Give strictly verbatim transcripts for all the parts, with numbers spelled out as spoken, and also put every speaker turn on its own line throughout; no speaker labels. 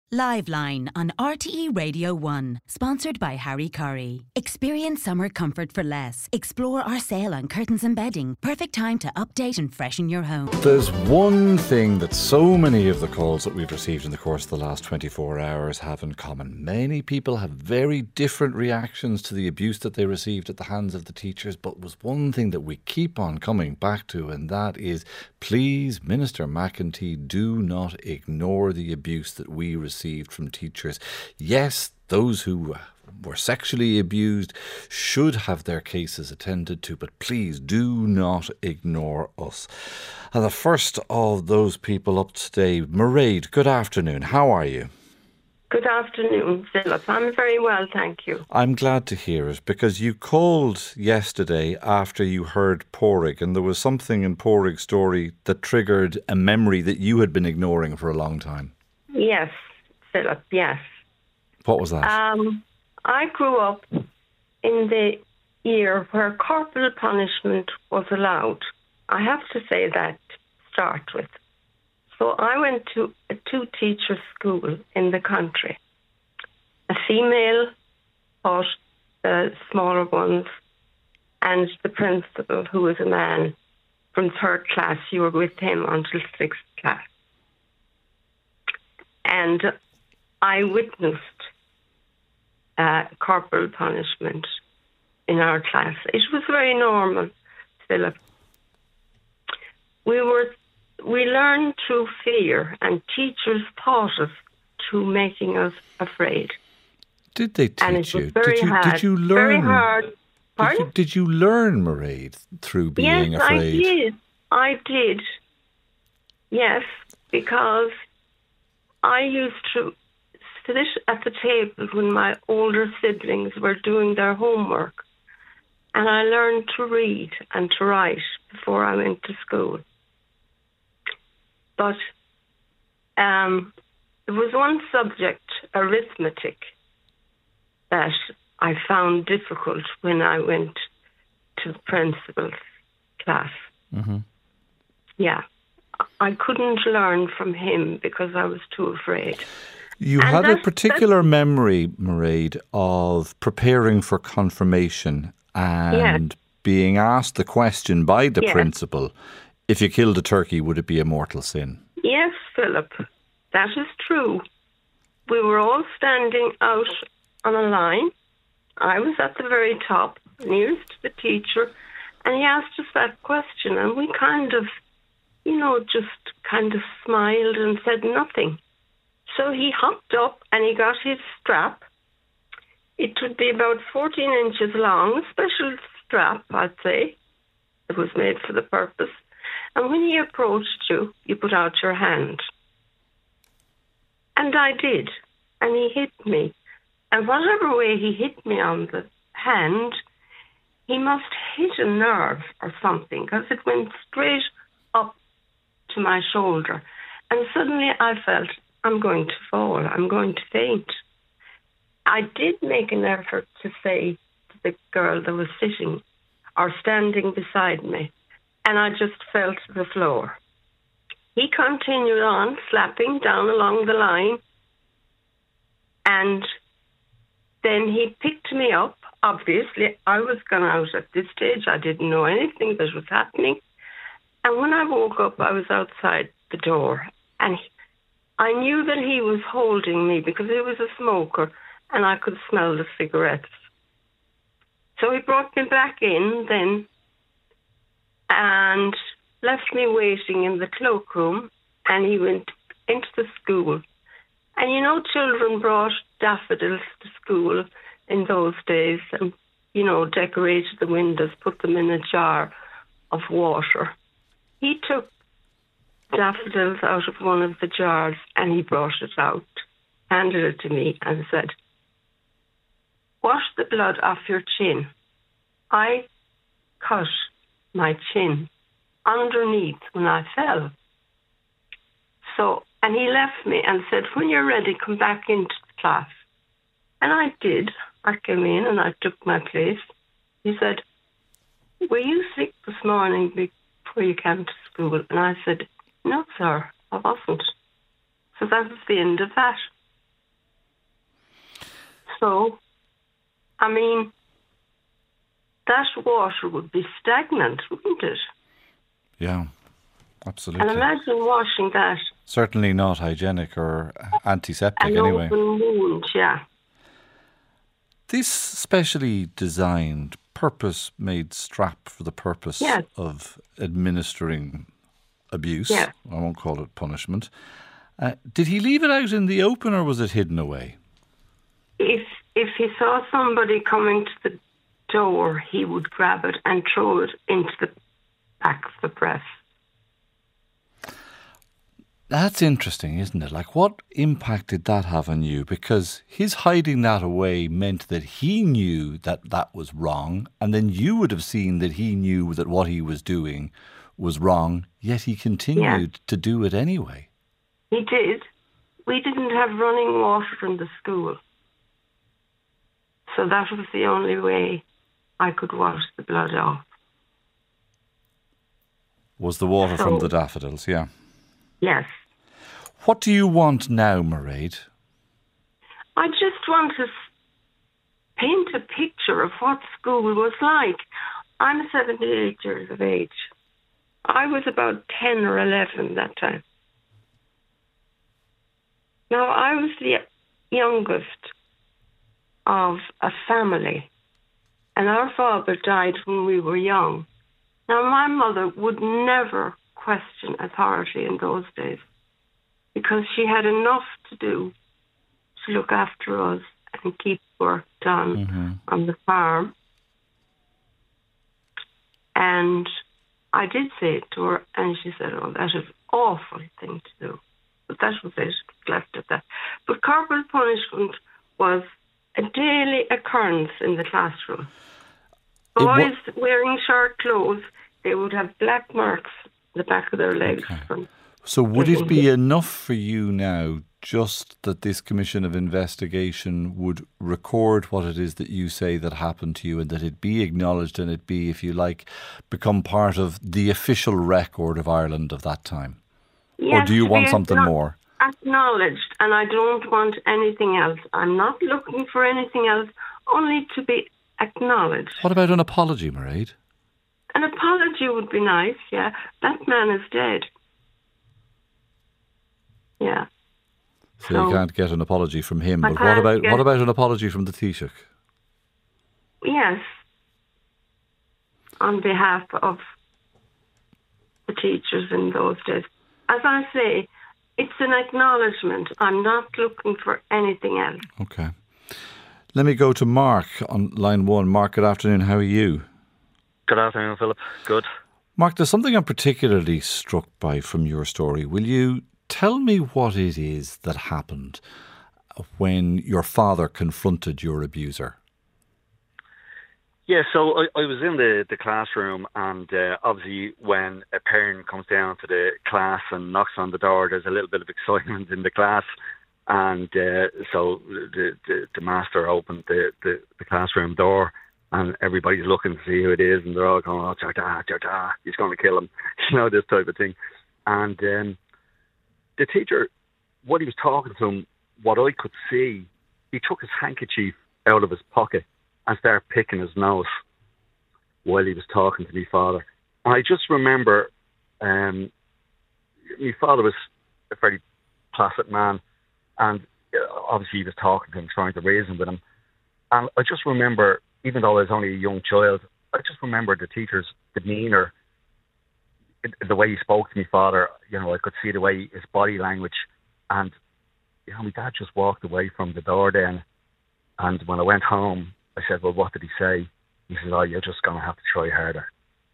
Liveline on R T E Radio one, sponsored by Harry Curry. Experience summer comfort for less. Explore our sale on curtains and bedding. Perfect time to update and freshen your home.
There's one thing that so many of the calls that we've received in the course of the last twenty-four hours have in common. Many people have very different reactions to the abuse that they received at the hands of the teachers, but was one thing that we keep on coming back to, and that is, please, Minister McEntee, do not ignore the abuse that we received received from teachers. Yes, those who were sexually abused should have their cases attended to, but please do not ignore us. And the first of those people up today, Mairead, good afternoon. How are you?
Good afternoon, Philip. I'm very well, thank you.
I'm glad to hear it, because you called yesterday after you heard Pádraig, and there was something in Pádraig's story that triggered a memory that you had been ignoring for a long time.
Yes, Philip, yes.
What was that?
Um, I grew up in the year where corporal punishment was allowed. I have to say that to start with. So I went to a two-teacher school in the country. A female taught the smaller ones, and the principal, who was a man from third class, you were with him until sixth class. And I witnessed uh, corporal punishment in our class. It was very normal, Philip. We were we learned through fear, and teachers taught us through making us afraid.
Did they teach
and it
you?
Was very
did you?
hard,
Did you learn?
Very hard.
Did you, did you learn, Mairead, through being
yes,
afraid?
Yes, I did. I did. Yes, because I used to sit at the table when my older siblings were doing their homework, and I learned to read and to write before I went to school. But um, there was one subject, arithmetic, that I found difficult when I went to the principal's class.
Mm-hmm.
Yeah. I couldn't learn from him because I was too afraid.
You
and
had a particular memory, Mairead, of preparing for confirmation and yes. being asked the question by the yes. principal, if you killed a turkey, would it be a mortal sin?
Yes, Philip, that is true. We were all standing out on a line. I was at the very top, nearest to the teacher, and he asked us that question, and we kind of you know, just kind of smiled and said nothing. So he hopped up and he got his strap. It would be about fourteen inches long, a special strap, I'd say. It was made for the purpose. And when he approached you, you put out your hand. And I did. And he hit me. And whatever way he hit me on the hand, he must hit a nerve or something, because it went straight up to my shoulder, and suddenly I felt I'm going to fall, I'm going to faint. I did make an effort to say to the girl that was sitting or standing beside me, and I just fell to the floor. He continued on slapping down along the line, and then he picked me up. Obviously, I was gone out at this stage. I didn't know anything that was happening. And when I woke up, I was outside the door, and he, I knew that he was holding me because he was a smoker, and I could smell the cigarettes. So he brought me back in then and left me waiting in the cloakroom, and he went into the school. And you know, children brought daffodils to school in those days and, you know, decorated the windows, put them in a jar of water. He took daffodils out of one of the jars and he brought it out, handed it to me and said, "Wash the blood off your chin." I cut my chin underneath when I fell. So, and he left me and said, "When you're ready, come back into the class." And I did. I came in and I took my place. He said, "Were you sick this morning before you came to school?" And I said, "No, sir, I wasn't." So that was the end of that. so, I mean, that water would be stagnant, wouldn't it?
Yeah, absolutely.
And imagine washing that.
Certainly not hygienic or antiseptic
An
anyway.
open wound, yeah.
This specially designed, purpose-made strap for the purpose
Yes.
of administering abuse.
Yes.
I won't call it punishment. Uh, did he leave it out in the open or was it hidden away?
If if he saw somebody coming to the door, he would grab it and throw it into the back of the press.
That's interesting, isn't it? Like, what impact did that have on you? Because his hiding that away meant that he knew that that was wrong, and then you would have seen that he knew that what he was doing was wrong, yet he continued
Yeah.
to do it anyway.
He did. We didn't have running water in the school. So that was the only way I could wash the blood off.
Was the water
So-
from the daffodils, yeah.
Yes.
What do you want now, Mairead?
I just want to s- paint a picture of what school was like. I'm seventy-eight years of age. I was about ten or eleven that time. Now, I was the youngest of a family, and our father died when we were young. Now, my mother would never question authority in those days because she had enough to do to look after us and keep work done
Mm-hmm.
on the farm. And I did say it to her, and she said, oh, that is an awful thing to do. But that was it, left at that. But corporal punishment was a daily occurrence in the classroom.
It wa-
Boys wearing short clothes, they would have black marks on the back of their legs.
Okay.
From
So would it
getting
be
hit.
enough for you now just that this commission of investigation would record what it is that you say that happened to you and that it be acknowledged and it be, if you like, become part of the official record of Ireland of that time?
Yes,
or do you
to
want
be
something
acknow-
more?
Acknowledged, and I don't want anything else. I'm not looking for anything else, only to be acknowledged.
What about an apology, Mairead?
An apology would be nice, yeah. That man is dead. Yeah.
So,
So-
you can't get an apology from him.
I
But what
can't
about
get-
what about an apology from the Taoiseach?
Yes. On behalf of the teachers in those days. As I say, it's an acknowledgement. I'm not looking for anything else.
Okay. Let me go to Mark on line one. Mark, good afternoon. How are you?
Good afternoon, Philip. Good.
Mark, there's something I'm particularly struck by from your story. Will you tell me what it is that happened when your father confronted your abuser?
Yeah, so I, I was in the, the classroom, and uh, obviously when a parent comes down to the class and knocks on the door, there's a little bit of excitement in the class. And uh, so the, the the master opened the, the, the classroom door, and everybody's looking to see who it is, and they're all going, oh, it's your dad, your dad, he's going to kill him, you know, this type of thing. And um, the teacher, what he was talking to him, what I could see, he took his handkerchief out of his pocket and started picking his nose while he was talking to my father. And I just remember, um, my father was a very placid man, and uh, obviously he was talking to him, trying to reason with him. And I just remember, even though I was only a young child, I just remember the teacher's demeanour, the way he spoke to my father. You know, I could see the way his body language, and you know, my dad just walked away from the door then. And when I went home, I said, well, what did he say? He said, oh, you're just going to have to try harder.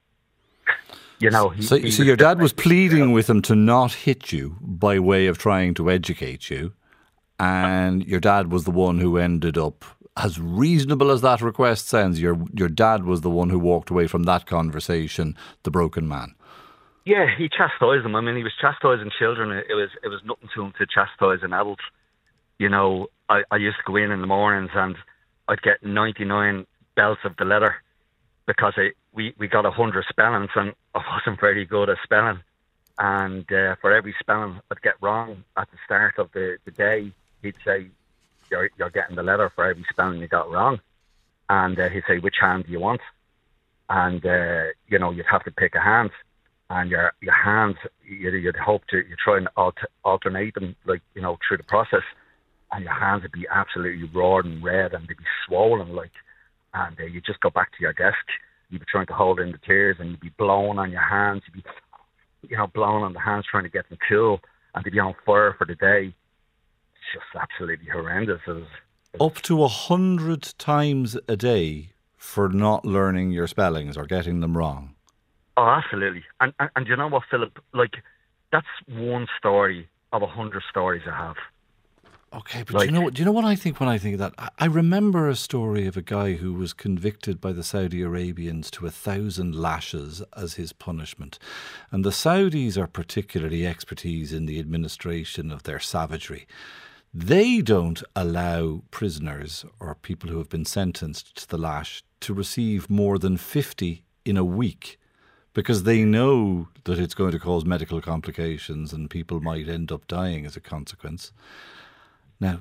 You know, he,
So,
he
so your dad was
just-
pleading with him to not hit you by way of trying to educate you, and your dad was the one who ended up, as reasonable as that request sounds, your your dad was the one who walked away from that conversation, the broken man.
Yeah, he chastised them. I mean, he was chastising children. It was it was nothing to him to chastise an adult. You know, I, I used to go in in the mornings and I'd get ninety-nine belts of the letter because I, we, we got one hundred spellings and I wasn't very good at spelling. And uh, for every spelling I'd get wrong at the start of the, the day, he'd say, you're, you're getting the letter for every spelling you got wrong. And uh, he'd say, which hand do you want? And, uh, you know, you'd have to pick a hand. And your your hands, you'd, you'd hope to, you try and alter, alternate them, like, you know, through the process. And your hands would be absolutely roared and red and they'd be swollen, like. And uh, you'd just go back to your desk. You'd be trying to hold in the tears and you'd be blowing on your hands. You'd be, you know, blowing on the hands trying to get them cool. And they'd be on fire for the day. It's just absolutely horrendous. It was, it was
Up to a hundred times a day for not learning your spellings or getting them wrong.
Oh, absolutely. And, and and you know what, Philip? Like, that's one story of a hundred stories I have.
Okay, but
Like-
do you know what? Do you know what I think when I think of that? I, I remember a story of a guy who was convicted by the Saudi Arabians to a thousand lashes as his punishment, and the Saudis are particularly expertise in the administration of their savagery. They don't allow prisoners or people who have been sentenced to the lash to receive more than fifty in a week, because they know that it's going to cause medical complications and people might end up dying as a consequence. Now,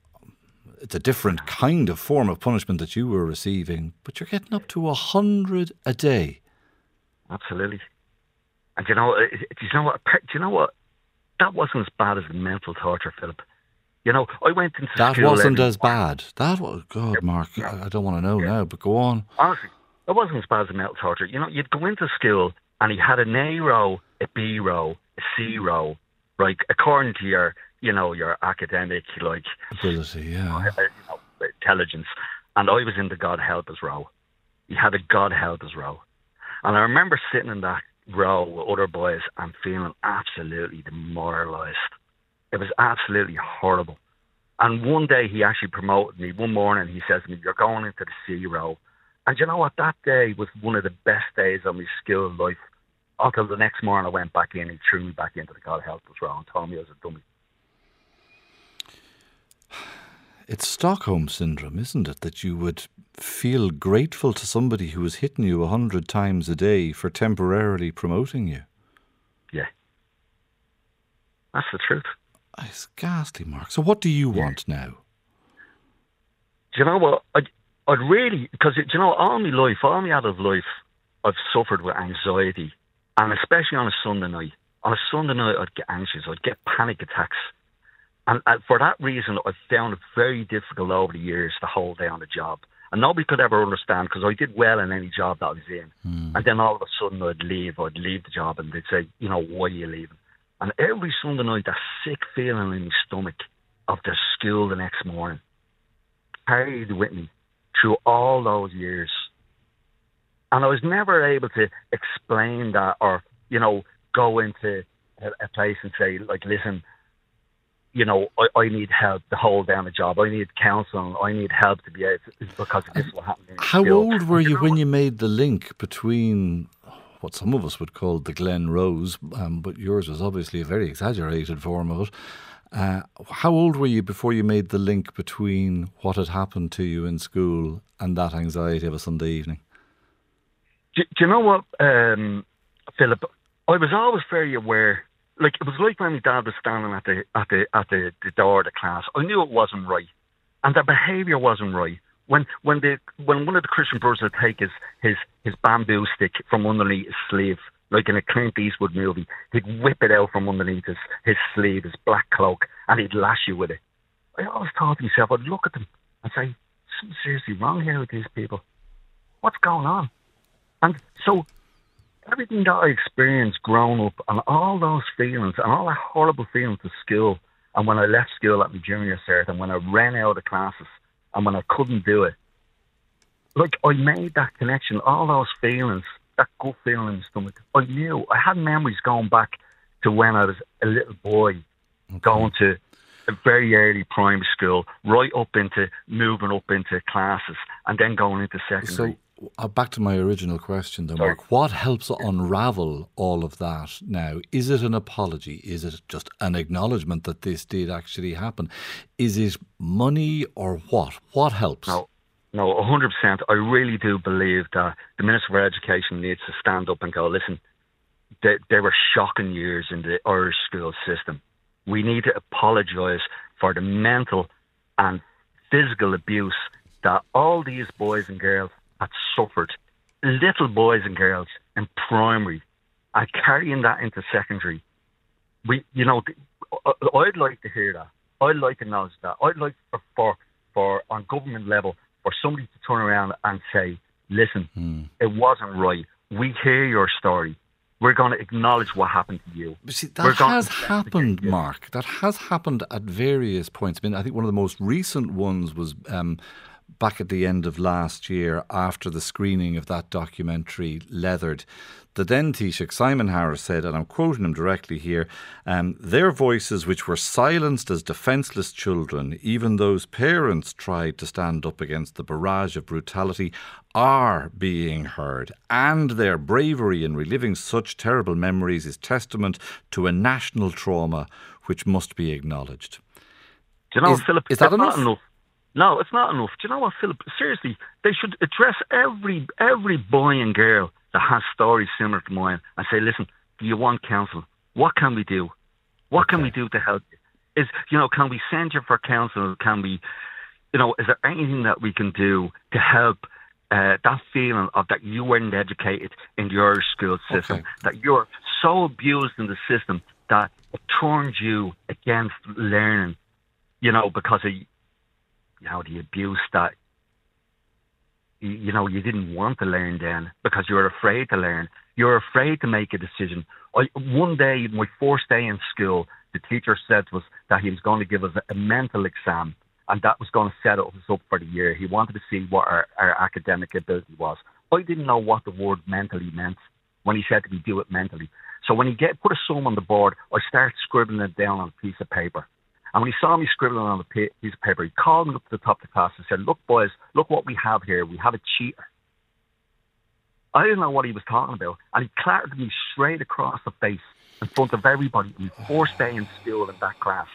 it's a different kind of form of punishment that you were receiving, but you're getting up to a hundred a day.
Absolutely. And you know, uh, do you know what? Do you know what? That wasn't as bad as the mental torture, Philip. You know, I went into
That
school
wasn't
every-
as bad. That was, God, Mark, I, I don't want to know now, but go on.
Honestly, it wasn't as bad as the mental torture. You know, you'd go into school and he had an A row, a B row, a C row, right? According to your, you know, your academic, like,
Ability, yeah.
uh, you know, intelligence. And I was in the God help us row. He had a God help us row. And I remember sitting in that row with other boys and feeling absolutely demoralised. It was absolutely horrible. And one day he actually promoted me. One morning he says to me, you're going into the C row. And you know what? That day was one of the best days of my school life. Until the next morning I went back in, he threw me back into the God help us row and told me I was a dummy.
It's Stockholm Syndrome, isn't it? That you would feel grateful to somebody who was hitting you a hundred times a day for temporarily promoting you.
Yeah. That's the truth.
It's ghastly, Mark. So what do you want now?
Do you know what? I'd, I'd really, because, do you know, all my life, all my adult life, I've suffered with anxiety. And especially on a Sunday night. On a Sunday night, I'd get anxious. I'd get panic attacks. And uh, for that reason, I've found it very difficult over the years to hold down a job. And nobody could ever understand, because I did well in any job that I was in.
Hmm.
And then all of a sudden I'd leave, I'd leave the job, and they'd say, you know, why are you leaving? And every Sunday night, that sick feeling in my stomach of the school the next morning carried with me through all those years. And I was never able to explain that, or, you know, go into a, a place and say, like, listen, you know, I, I need help to hold down a job. I need counselling. I need help to be able to, because this is what happened. in
How
school.
old were
And
you
know
when
what?
you made the link between what some of us would call the Glen Rose, um, but yours was obviously a very exaggerated form of it. Uh, how old were you before you made the link between what had happened to you in school and that anxiety of a Sunday evening?
Do, do you know what, um, Philip? I was always very aware. Like, it was like when my dad was standing at the at the at the, the door of the class. I knew it wasn't right, and their behaviour wasn't right. When when the when one of the Christian brothers would take his his his bamboo stick from underneath his sleeve, like in a Clint Eastwood movie, he'd whip it out from underneath his his sleeve, his black cloak, and he'd lash you with it. I always thought to myself, I'd look at them and say, something seriously wrong here with these people. What's going on? And so everything that I experienced growing up, and all those feelings, and all that horrible feelings of school, and when I left school at my junior cert, and when I ran out of classes, and when I couldn't do it, like, I made that connection, all those feelings, that gut feeling in the stomach. I knew, I had memories going back to when I was a little boy, okay, going to a very early primary school, right up into, moving up into classes, and then going into secondary.
So, uh, back to my original question though,
Sorry.
Mark. What helps unravel all of that now? Is it an apology? Is it just an acknowledgement that this did actually happen? Is it money or what? What helps?
No, no, one hundred percent. I really do believe that the Minister for Education needs to stand up and go, listen, they, they were shocking years in the Irish school system. We need to apologise for the mental and physical abuse that all these boys and girls had suffered, little boys and girls in primary, and carrying that into secondary. We, you know, I'd like to hear that. I'd like to acknowledge that. I'd like for, for, for on government level, for somebody to turn around and say, listen, hmm. it wasn't right. We hear your story. We're going to acknowledge what happened to you.
But see, that has happened, Mark. That has happened at various points. I mean, I think one of the most recent ones was um, back at the end of last year after the screening of that documentary, Leathered. The then Taoiseach, Simon Harris, said, and I'm quoting him directly here, um, their voices which were silenced as defenceless children, even those parents tried to stand up against the barrage of brutality, are being heard. And their bravery in reliving such terrible memories is testament to a national trauma which must be acknowledged.
Do you know,
is,
Philip,
is that enough?
Not enough? No, it's not enough. Do you know what, Philip? Seriously, they should address every every boy and girl that has stories similar to mine and say, listen, do you want counsel? What can we do? What okay. can we do to help you? Is, you know, can we send you for counsel? Can we, you know, is there anything that we can do to help uh, that feeling of that you weren't educated in the Irish school system, okay. that you're so abused in the system that it turns you against learning, you know, because of, you know, the abuse that, you know, you didn't want to learn then because you were afraid to learn. You were afraid to make a decision. I, one day, my first day in school, the teacher said to us that he was going to give us a, a mental exam and that was going to set us up for the year. He wanted to see what our, our academic ability was. I didn't know what the word mentally meant when he said to me, do it mentally. So when he get, put a sum on the board, I started scribbling it down on a piece of paper. And when he saw me scribbling on a piece of paper, he called me up to the top of the class and said, look, boys, look what we have here. We have a cheater. I didn't know what he was talking about. And he clattered me straight across the face in front of everybody on my first day in school in that class.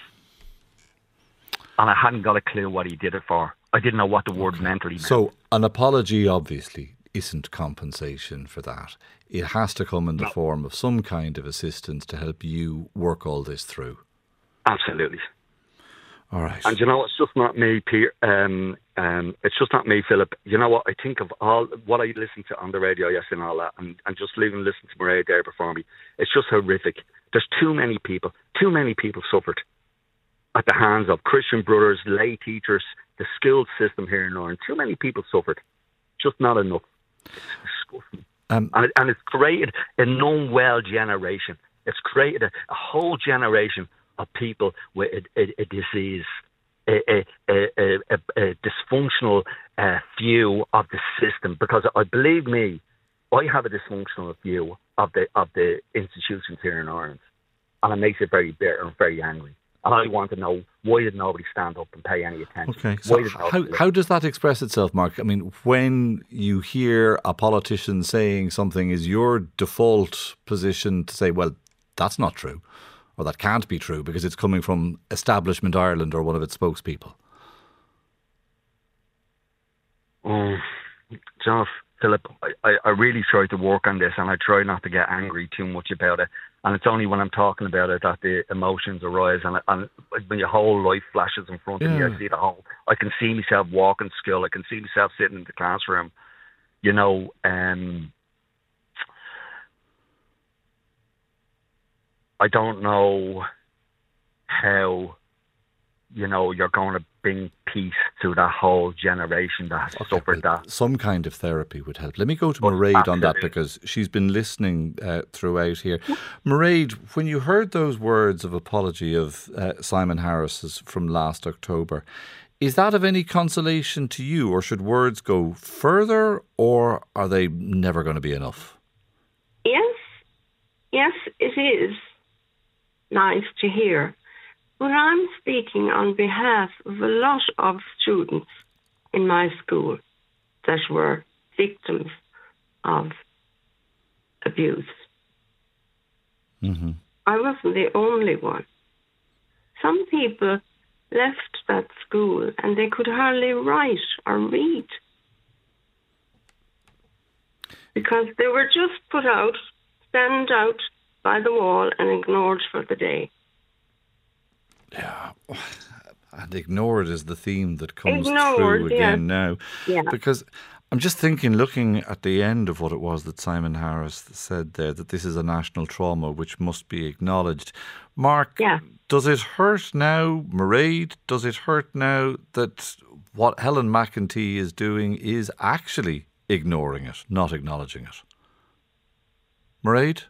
And I hadn't got a clue what he did it for. I didn't know what the word
okay.
mentally meant.
So an apology, obviously, isn't compensation for that. It has to come in the no. form of some kind of assistance to help you work all this through.
Absolutely.
All right.
And you know, it's just not me, Peter. Um, um, it's just not me, Philip. You know what? I think of all what I listened to on the radio yesterday and all that, and, and just leaving listening to Mairead there before me. It's just horrific. There's too many people, too many people suffered at the hands of Christian Brothers, lay teachers, the school system here in Ireland. Too many people suffered. Just not enough. It's disgusting. Um, and, it, and it's created a non-well generation. It's created a, a whole generation of people with a, a, a disease, a, a, a, a, a dysfunctional uh, view of the system. Because I believe me, I have a dysfunctional view of the of the institutions here in Ireland, and it makes it very bitter and very angry. And I want to know, why did nobody stand up and pay any attention?
Okay, so how, how does that express itself, Mark? I mean, when you hear a politician saying something, is your default position to say, well, that's not true? Or that can't be true because it's coming from Establishment Ireland or one of its spokespeople?
Oh, John, Philip, I, I really try to work on this and I try not to get angry too much about it. And it's only when I'm talking about it that the emotions arise. And, and when your whole life flashes in front of yeah. me, I see the whole, I can see myself walking school. I can see myself sitting in the classroom, you know, um, I don't know how, you know, you're going to bring peace to that whole generation that has okay, suffered that.
Some kind of therapy would help. Let me go to Mairead on that because she's been listening uh, throughout here. Mairead, when you heard those words of apology of uh, Simon Harris's from last October, is that of any consolation to you, or should words go further, or are they never going to be enough?
Yes, yes, it is nice to hear. But I'm speaking on behalf of a lot of students in my school that were victims of abuse.
Mm-hmm.
I wasn't the only one. Some people left that school and they could hardly write or read because they were just put out, stand out by the wall and ignored for the day.
Yeah. And ignored is the theme that comes
Ignored,
through again
yeah.
now.
Yeah.
Because I'm just thinking, looking at the end of what it was that Simon Harris said there, that this is a national trauma which must be acknowledged. Mark,
Yeah.
does it hurt now, Mairead, does it hurt now that what Helen McEntee is doing is actually ignoring it, not acknowledging it? Mairead?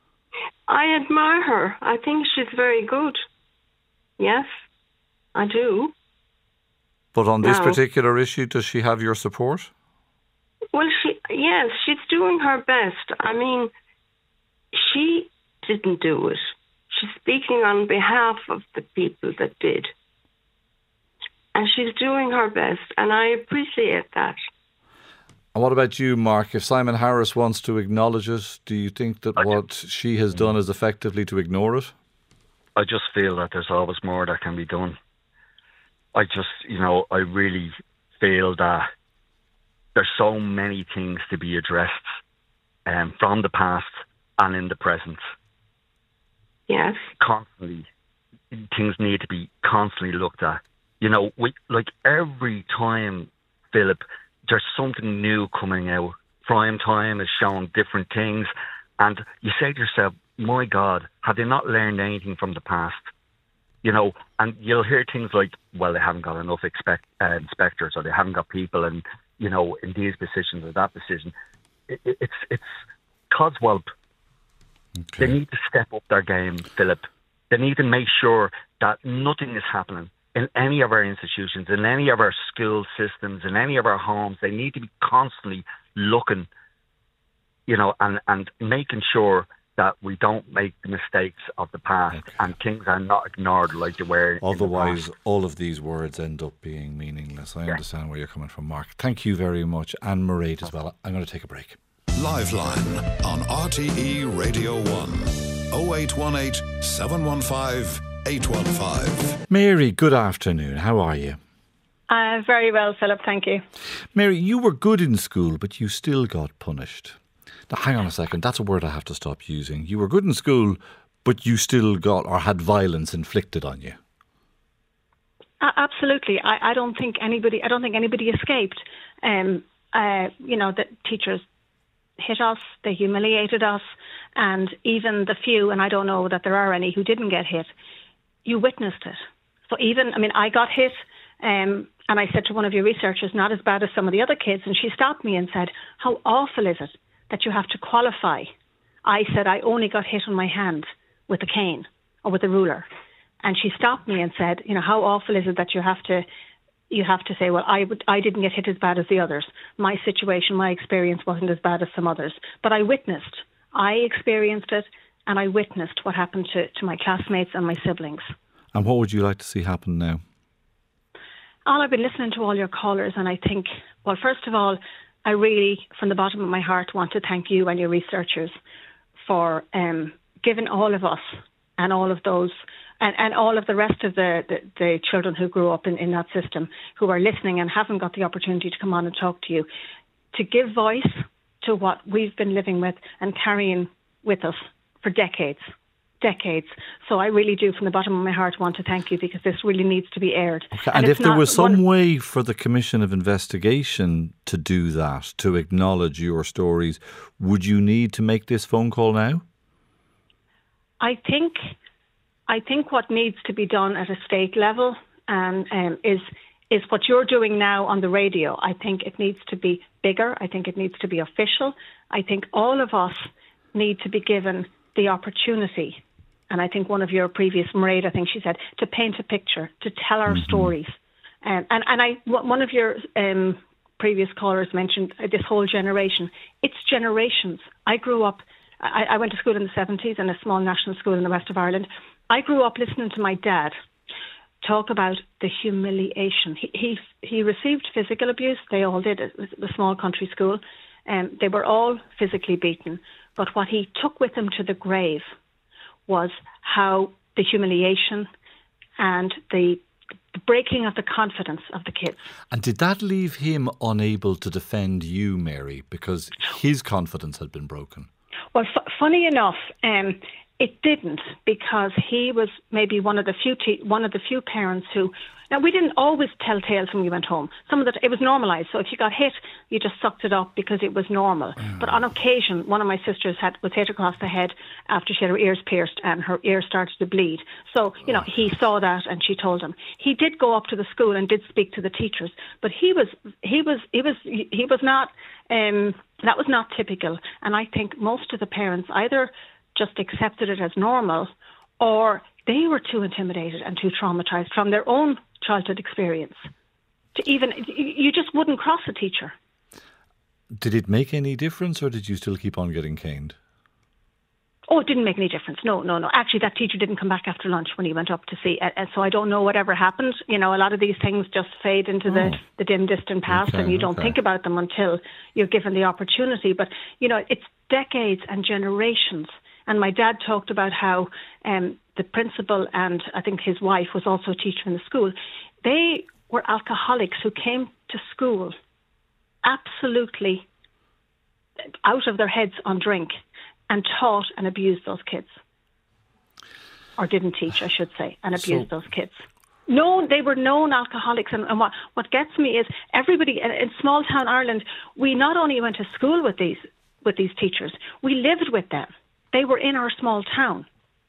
I admire her. I think she's very good. Yes, I do.
But on this
No.
particular issue, does she have your support?
Well, she yes, she's doing her best. I mean, she didn't do it. She's speaking on behalf of the people that did. And she's doing her best, and I appreciate that.
And what about you, Mark? If Simon Harris wants to acknowledge it, do you think that
I
what she has done is effectively to ignore it?
I just feel that there's always more that can be done. I just, you know, I really feel that there's so many things to be addressed um, from the past and in the present.
Yes.
Constantly, things need to be constantly looked at. You know, we like every time, Philip, there's something new coming out. Prime time is showing different things. And you say to yourself, my God, have they not learned anything from the past? You know, and you'll hear things like, well, they haven't got enough expect, uh, inspectors, or they haven't got people in, you know, in these positions or that position. It, it, it's it's codswallop.
Okay.
They need to step up their game, Philip. They need to make sure that nothing is happening in any of our institutions, in any of our school systems, in any of our homes. They need to be constantly looking, you know, and, and making sure that we don't make the mistakes of the past,
Okay.
and things are not ignored like they were in the
Otherwise,
past.
all of these words end up being meaningless. I
Yeah.
understand where you're coming from, Mark. Thank you very much. And Mairead as well. I'm going to take a break.
Liveline on R T E Radio one. oh eight one eight, seven one five, eight one five.
Mary, good afternoon. How are you?
Uh, very well, Philip, thank you.
Mary, you were good in school, but you still got punished. Now, hang on a second. That's a word I have to stop using. You were good in school, but you still got or had violence inflicted on you.
Uh, absolutely. I, I don't think anybody. I don't think anybody escaped. Um, uh, you know, the teachers hit us, they humiliated us, and even the few, and I don't know that there are any who didn't get hit, you witnessed it. So even, I mean, I got hit, um, and I said to one of your researchers, not as bad as some of the other kids, and she stopped me and said, how awful is it that you have to qualify? I said, I only got hit on my hand with a cane or with a ruler. And she stopped me and said, you know, how awful is it that you have to you have to say, well, I would, I didn't get hit as bad as the others. My situation, my experience wasn't as bad as some others. But I witnessed, I experienced it, and I witnessed what happened to, to my classmates and my siblings.
And what would you like to see happen now?
All I've been listening to all your callers, and I think, well, first of all, I really, from the bottom of my heart, want to thank you and your researchers for um, giving all of us and all of those and, and all of the rest of the, the, the children who grew up in, in that system who are listening and haven't got the opportunity to come on and talk to you, to give voice to what we've been living with and carrying with us for decades. Decades. So I really do, from the bottom of my heart, want to thank you, because this really needs to be aired.
Okay.
And,
And, if there was some
one,
way for the Commission of Investigation to do that, to acknowledge your stories, would you need to make this phone call now?
I think, I think what needs to be done at a state level um, um, is is what you're doing now on the radio. I think it needs to be bigger. I think it needs to be official. I think all of us need to be given the opportunity. And I think one of your previous, Mairead, I think she said, to paint a picture, to tell our mm-hmm. stories. Um, and, and I, one of your um, previous callers mentioned uh, this whole generation. It's generations. I grew up, I, I went to school in the seventies in a small national school in the west of Ireland. I grew up listening to my dad talk about the humiliation. He he, he received physical abuse. They all did. It was a small country school. Um, they were all physically beaten. But what he took with him to the grave was how the humiliation and the, the breaking of the confidence of the kids.
And did that leave him unable to defend you, Mary, because his confidence had been broken?
Well, f- funny enough, um, it didn't, because he was maybe one of the few te- one of the few parents who. Now, we didn't always tell tales when we went home. Some of the, it was normalised. So if you got hit, you just sucked it up because it was normal. Mm. But on occasion, one of my sisters had was hit across the head after she had her ears pierced and her ear started to bleed. So, you know, he saw that and she told him. He did go up to the school and did speak to the teachers, but he was he was he was he was not um, that was not typical. And I think most of the parents either just accepted it as normal, or they were too intimidated and too traumatised from their own childhood experience to even, you just wouldn't cross a teacher.
Did it make any difference, or did you still keep on getting caned?
Oh, it didn't make any difference. No, no, no. Actually, that teacher didn't come back after lunch when he went up to see. And so I don't know whatever happened. You know, a lot of these things just fade into oh. the, the dim, distant past, okay, and you don't okay. think about them until you're given the opportunity. But, you know, it's decades and generations. And my dad talked about how um, the principal and I think his wife was also a teacher in the school. They were alcoholics who came to school absolutely out of their heads on drink and taught and abused those kids. Or didn't teach, I should say, and abused so, those kids. No, they were known alcoholics. And, and what, what gets me is everybody in, in small town Ireland, we not only went to school with these with these teachers, we lived with them. They were in our small town.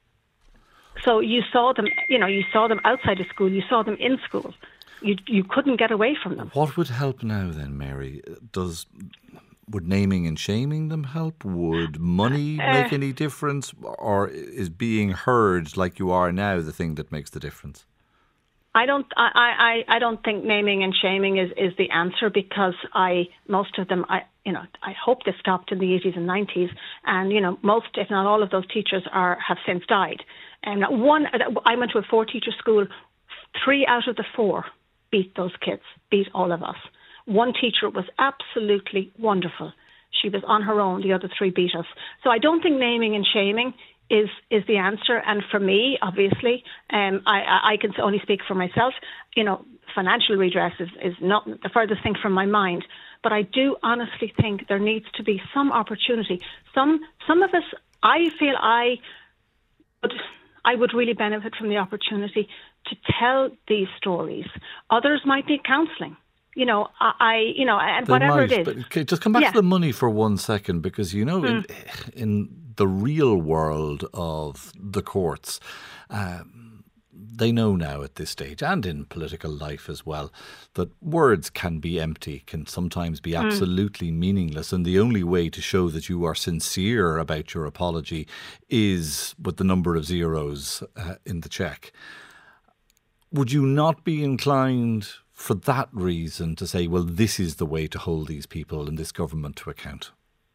So you saw them, you know, you saw them outside of school, you saw them in school. You you couldn't get away from them.
What would help now then, Mary? Does would naming and shaming them help? Would money uh, make any difference? Or is being heard like you are now the thing that makes the difference?
I don't. I, I, I don't think naming and shaming is, is the answer, because I most of them. I you know I hope they stopped in the eighties and nineties, and you know most, if not all, of those teachers are have since died. And one, I went to a four teacher school. Three out of the four beat those kids, beat all of us. One teacher was absolutely wonderful. She was on her own. The other three beat us. So I don't think naming and shaming is is the answer. And for me, obviously, um, I, I can only speak for myself. You know, financial redress is, is not the furthest thing from my mind. But I do honestly think there needs to be some opportunity. Some some of us, I feel I would, I would really benefit from the opportunity to tell these stories. Others might need counselling. You know, I, you know, and they whatever might, it is.
But okay, just come back yeah. to the money for one second, because, you know, mm. in, in the real world of the courts, um, they know now at this stage, and in political life as well, that words can be empty, can sometimes be absolutely mm. meaningless. And the only way to show that you are sincere about your apology is with the number of zeros uh, in the cheque. Would you not be inclined, for that reason, to say, well, this is the way to hold these people and this government to account?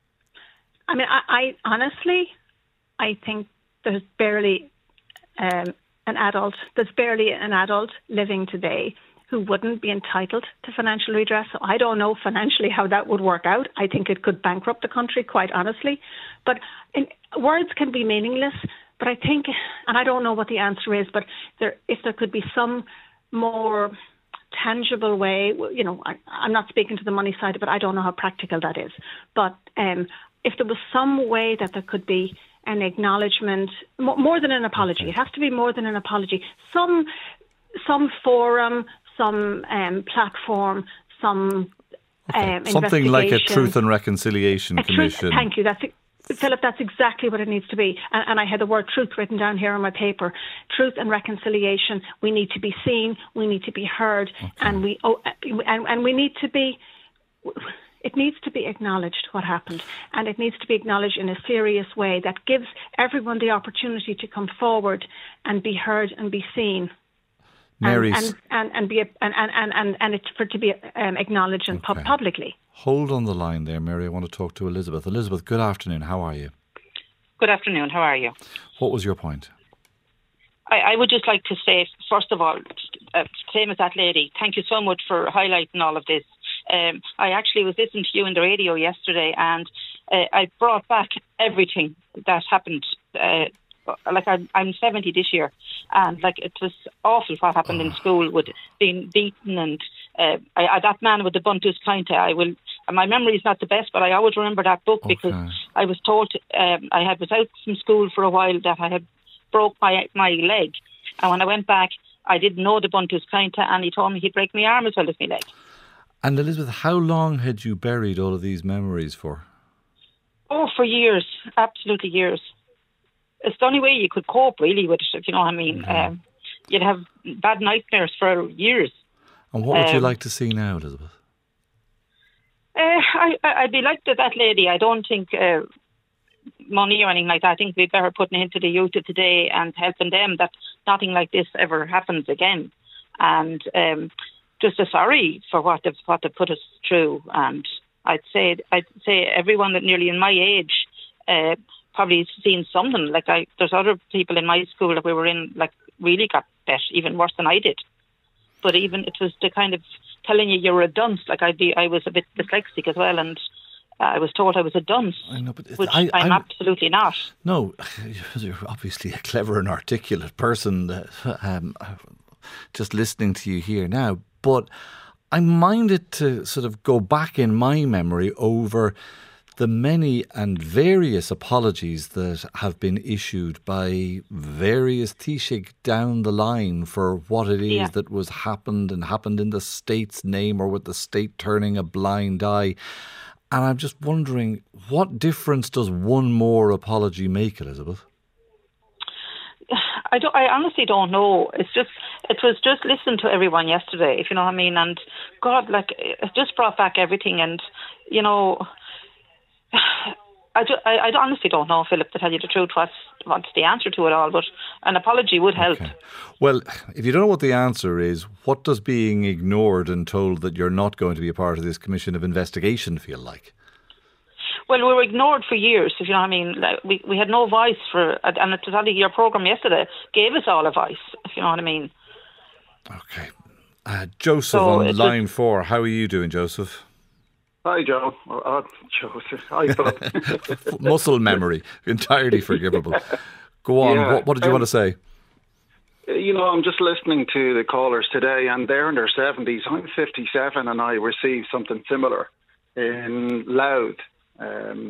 I mean, I, I honestly, I think there's barely um, an adult, there's barely an adult living today who wouldn't be entitled to financial redress. So I don't know financially how that would work out. I think it could bankrupt the country, quite honestly. But in, words can be meaningless. But I think, and I don't know what the answer is, but there, if there could be some more tangible way, you know, I, I'm not speaking to the money side, but I don't know how practical that is. But um, if there was some way that there could be an acknowledgement, more, more than an apology, okay. It has to be more than an apology. Some, some forum, some um, platform, some
okay.
um,
something like a Truth and Reconciliation
a
Commission.
Truth, thank you. That's it. Philip, that's exactly what it needs to be. And, and I had the word truth written down here on my paper. Truth and reconciliation. We need to be seen. We need to be heard. Okay. And we oh, and, and we need to be, it needs to be acknowledged what happened. And it needs to be acknowledged in a serious way that gives everyone the opportunity to come forward and be heard and be seen.
Mary,
and, and, and, and, be, and, and, and, and it's for it to be um, acknowledged and okay. pub- publicly.
Hold on the line there, Mary. I want to talk to Elizabeth. Elizabeth, good afternoon. How are you?
Good afternoon. How are you?
What was your point?
I, I would just like to say, first of all, uh, same as that lady, thank you so much for highlighting all of this. Um, I actually was listening to you on the radio yesterday, and uh, I brought back everything that happened. Uh, like I'm, I'm seventy this year, and like it was awful what happened oh. in school with being beaten, and uh, I, I, that man with the Buntus County, I will my memory is not the best, but I always remember that book
Okay.
because I was told um, I had was out from school for a while that I had broke my my leg, and when I went back, I didn't know the Buntus Kainta, and he told me he'd break my arm as well as my leg.
And Elizabeth, how long had you buried all of these memories for?
Oh, for years, absolutely years. It's the only way you could cope, really, with it, if you know what I mean.
Mm-hmm.
Um, you'd have bad nightmares for years.
And what would
Um,
you like to see now, Elizabeth?
Uh, I, I- I'd be like that, that lady. I don't think uh, money or anything like that. I think we'd better putting it into the youth of today and helping them that nothing like this ever happens again. And um, just a sorry for what they've, what they've put us through. And I'd say I'd say everyone that nearly in my age uh, probably has seen something. Like I, there's other people in my school that we were in like really got bet even worse than I did. But even it was the kind of telling you you're a dunce. Like I'd be, I was a bit dyslexic as well, and uh, I was told I was a dunce,
I know, but
which
I,
I'm,
I'm
absolutely not.
No, you're obviously a clever and articulate person, uh, um, just listening to you here now. But I'm minded to sort of go back in my memory over the many and various apologies that have been issued by various Taoiseach down the line for what it is
Yeah.
that was happened and happened in the state's name or with the state turning a blind eye. And I'm just wondering, what difference does one more apology make, Elizabeth?
I don't. I honestly don't know. It's just. It was just listen to everyone yesterday, if you know what I mean. And God, like it just brought back everything. And you know, I, do, I, I honestly don't know, Philip, to tell you the truth, what's what's the answer to it all. But an apology would help.
Okay. Well, if you don't know what the answer is, what does being ignored and told that you're not going to be a part of this commission of investigation feel like?
Well, we were ignored for years, if you know what I mean. Like, we we had no voice for, and it was only your programme yesterday gave us all a voice, if you know what I mean.
Okay. Uh, Joseph
So
on
it was-
line four. How are you doing, Joseph?
Hi, Joe. Oh, oh, Joseph. Hi, Philip.
Muscle memory, entirely forgivable. Go on.
Yeah,
what, what did you
um,
want to say?
You know, I'm just listening to the callers today, and they're in their seventies. I'm fifty-seven, and I received something similar in Louth. Um,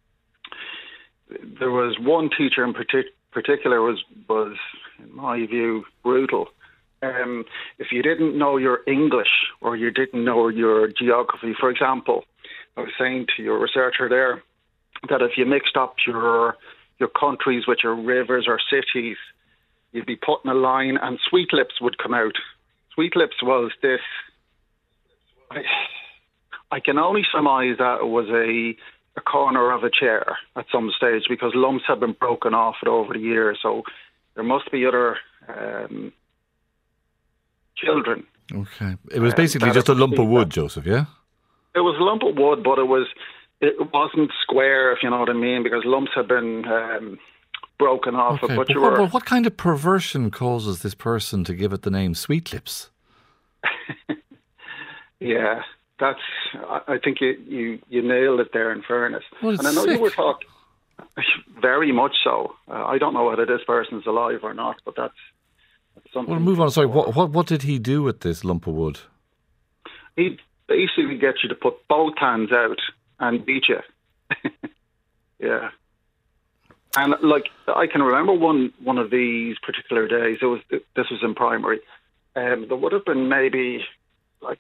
there was one teacher in partic- particular was, was, in my view, brutal. Um, if you didn't know your English or you didn't know your geography, for example, I was saying to your researcher there that if you mixed up your your countries with your rivers or cities, you'd be put in a line and Sweet Lips would come out. Sweet Lips was this, I, I can only surmise that it was a, a corner of a chair at some stage because lumps have been broken off it over the years. So there must be other um, children.
Okay. It was
um,
basically
that
just a
have
lump of
received
wood,
that.
Joseph, yeah?
It was a lump of wood, but it was it wasn't square, if you know what I mean, because lumps have been um, broken off
Okay.
it. But
But
you
what,
were,
but what kind of perversion causes this person to give it the name Sweet Lips?
yeah, that's. I I think you, you, you nailed it there. In fairness,
Well, it's
and I know
sick.
you were talking very much so. Uh, I don't know whether this person's alive or not, but that's, that's something.
Well, move on. Sorry, what, what, what did he do with this lump of wood?
He'd basically get you to put both hands out and beat you. Yeah. And like I can remember one one of these particular days. It was this was in primary. Um, there would have been maybe like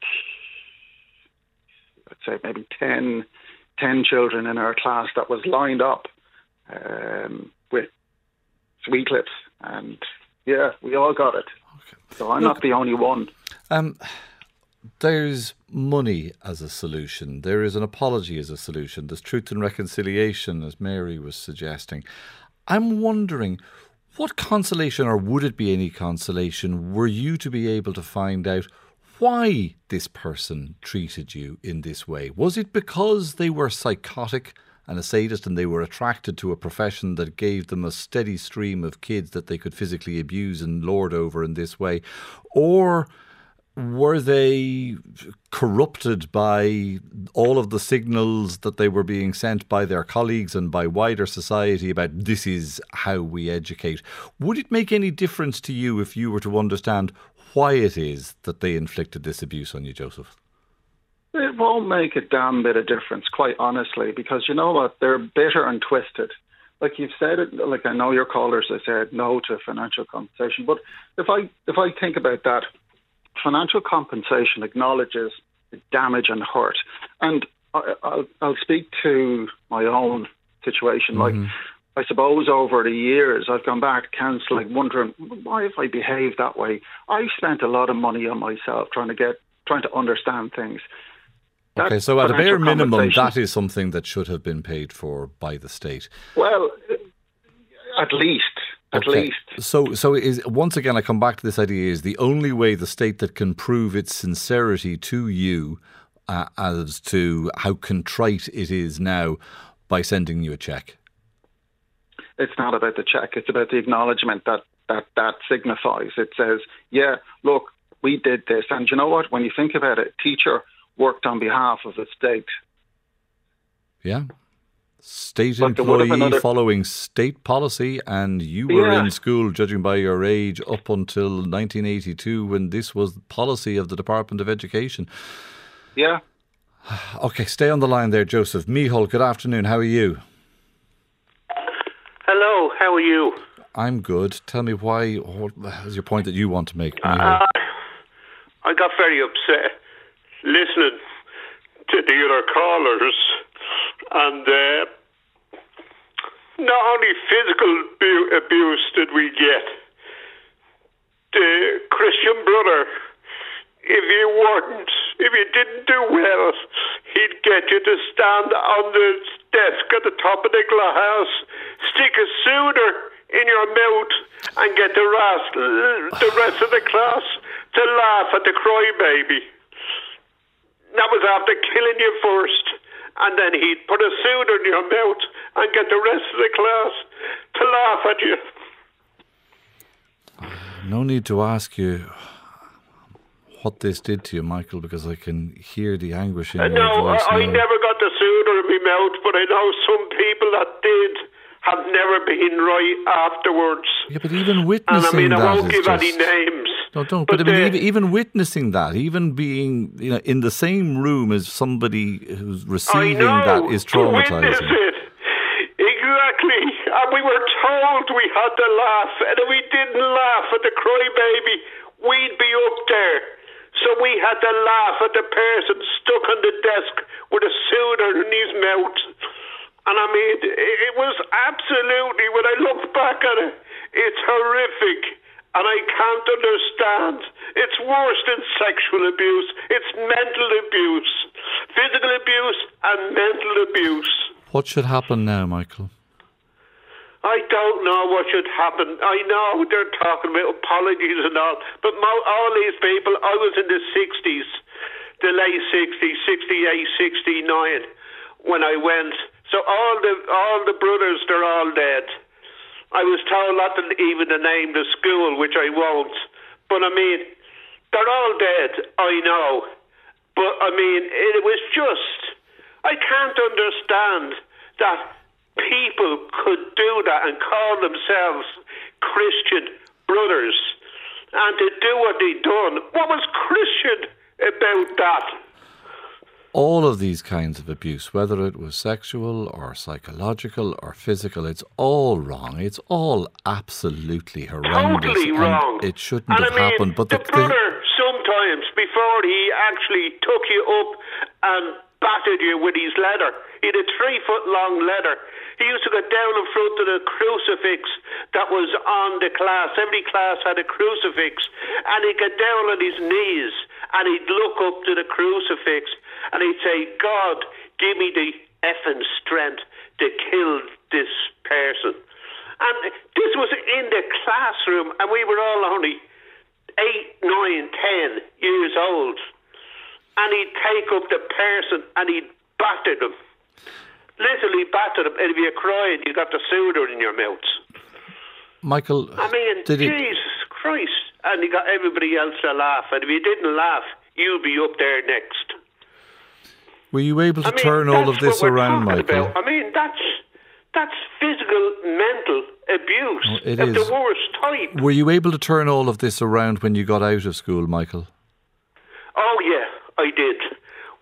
let's say maybe ten, ten children in our class that was lined up um, with Sweet Lips, and yeah, we all got it.
Okay.
So I'm
Look,
not the only one.
Um, there's money as a solution. There is an apology as a solution. There's truth and reconciliation, as Mary was suggesting. I'm wondering, what consolation, or would it be any consolation, were you to be able to find out why this person treated you in this way? Was it because they were psychotic and a sadist and they were attracted to a profession that gave them a steady stream of kids that they could physically abuse and lord over in this way? Or were they corrupted by all of the signals that they were being sent by their colleagues and by wider society about this is how we educate? Would it make any difference to you if you were to understand why it is that they inflicted this abuse on you, Joseph?
It won't make a damn bit of difference, quite honestly, because you know what? They're bitter and twisted. Like you've said it, like I know your callers have said no to financial compensation, but if I if I think about that, financial compensation acknowledges the damage and hurt. And I, I'll, I'll speak to my own situation. Mm-hmm. Like, I suppose over the years, I've gone back to counselling, wondering, why have I behaved that way? I spent a lot of money on myself trying to get, trying to understand things. That
okay, so at a bare minimum, that is something that should have been paid for by the state.
Well, at least. At
okay.
least.
So, so is once again, I come back to this idea: is the only way the state that can prove its sincerity to you uh, as to how contrite it is now by sending you a cheque.
It's not about the cheque. It's about the acknowledgement that, that that signifies. It says, yeah, look, we did this. And you know what? When you think about it, teacher worked on behalf of the state.
Yeah. State
but
employee
another...
following state policy, and you were
yeah.
in school, judging by your age, up until nineteen eighty-two when this was policy of the Department of Education.
Yeah.
Okay, stay on the line there, Joseph. Micheál, good afternoon. How are you?
Hello, how are you?
I'm good. Tell me why, what is your point that you want to make?
Uh, I got very upset listening to the other callers, and uh, not only physical bu- abuse did we get, the Christian brother, if you weren't, if you didn't do well, he'd get you to stand on the desk at the top of the glass, stick a soda in your mouth, and get the rest, the rest of the class to laugh at the crybaby. That was after killing you first, and then he'd put a soda in your mouth and get the rest of the class to laugh at you.
No need to ask you what this did to you, Michael, because I can hear the anguish in
uh,
your
no,
voice.
No, I
now.
never got the soda in my mouth, but I know some people that did have never been right afterwards.
Yeah, but even witnessing
and I mean,
that
I won't give
just...
any names.
No, don't.
But,
but I mean,
uh,
even, even witnessing that, even being, you know, in the same room as somebody who's receiving that is traumatizing.
Witness it. Exactly. And we were told we had to laugh, and if we didn't laugh at the crybaby, we'd be up there. So we had to laugh at the person stuck on the desk with a soda in his mouth. And I mean, it was absolutely, when I look back at it, it's horrific. And I can't understand. It's worse than sexual abuse. It's mental abuse. Physical abuse and mental abuse.
What should happen now, Michael?
I don't know what should happen. I know they're talking about apologies and all, but mo- all these people, I was in the sixties, the late sixties, sixty-eight, sixty-nine, when I went. So all the all the brothers, they're all dead. I was told not to even to name the school, which I won't. But I mean, they're all dead, I know. But I mean, it was just, I can't understand that people could do that and call themselves Christian brothers and to do what they done. What was Christian about that?
All of these kinds of abuse, whether it was sexual or psychological or physical, it's all wrong. It's all absolutely horrendous.
Totally wrong.
It shouldn't
and
have
I mean,
happened. But
the,
the
brother, sometimes, before he actually took you up and battered you with his leather, he had a three-foot-long leather. He used to go down in front of the crucifix that was on the class. Every class had a crucifix. And he'd get down on his knees and he'd look up to the crucifix and he'd say, God, give me the effing strength to kill this person. And this was in the classroom, and we were all only eight, nine, ten years old. And he'd take up the person and he'd batter them. Literally batter them. And if you cried, you got the soda in your mouth.
Michael,
I mean,
did
Jesus
it...
Christ. And you got everybody else to laugh. And if you didn't laugh, you'll be up there next.
Were you able to
I mean,
turn all of this around, Michael?
About. I mean, that's that's physical, mental abuse
oh, it
of
is.
the worst type.
Were you able to turn all of this around when you got out of school, Michael?
Oh, yeah, I did.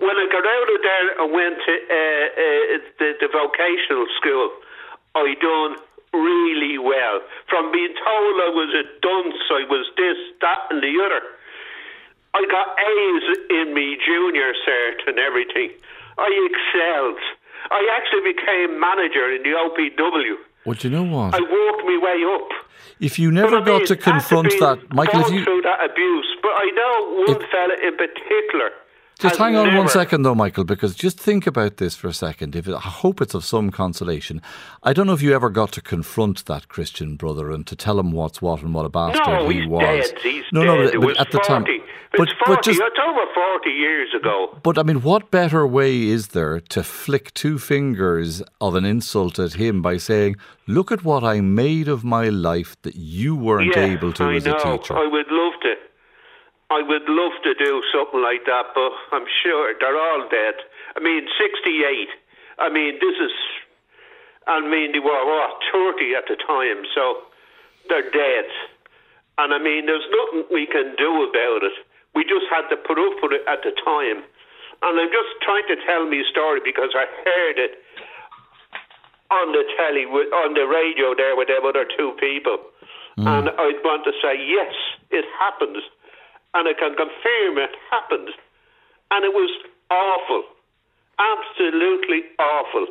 when I got out of there and went to uh, uh, the, the vocational school, I done really well. From being told I was a dunce, I was this, that and the other. I got A's in me junior cert and everything. I excelled. I actually became manager in the O P W.
Well, do you know what?
I worked my way up.
If you never
but
got
I mean,
to confront that, Michael, if you...
through that abuse, but I know one
if,
fella in particular...
Just hang on
never,
one second though, Michael, because just think about this for a second. If it, I hope it's of some consolation. I don't know if you ever got to confront that Christian brother and to tell him what's what and what a bastard
no,
he
he's
was.
Dead. He's
no,
dead.
no, but,
it
but
was
at the
forty.
time,
It's
but,
forty.
but just,
it's over forty years ago.
But I mean, what better way is there to flick two fingers of an insult at him by saying, "Look at what I made of my life that you weren't
yeah,
able to
I
as
know.
a teacher"?
I would love to. I would love to do something like that, but I'm sure they're all dead. I mean, sixty-eight. I mean, this is... I mean, they were, what, thirty at the time, so they're dead. And I mean, there's nothing we can do about it. We just had to put up with it at the time. And I'm just trying to tell me a story because I heard it on the telly, on the radio there with them other two people. Mm. And I'd want to say, yes, it happened. And I can confirm it happened. And it was awful. Absolutely awful.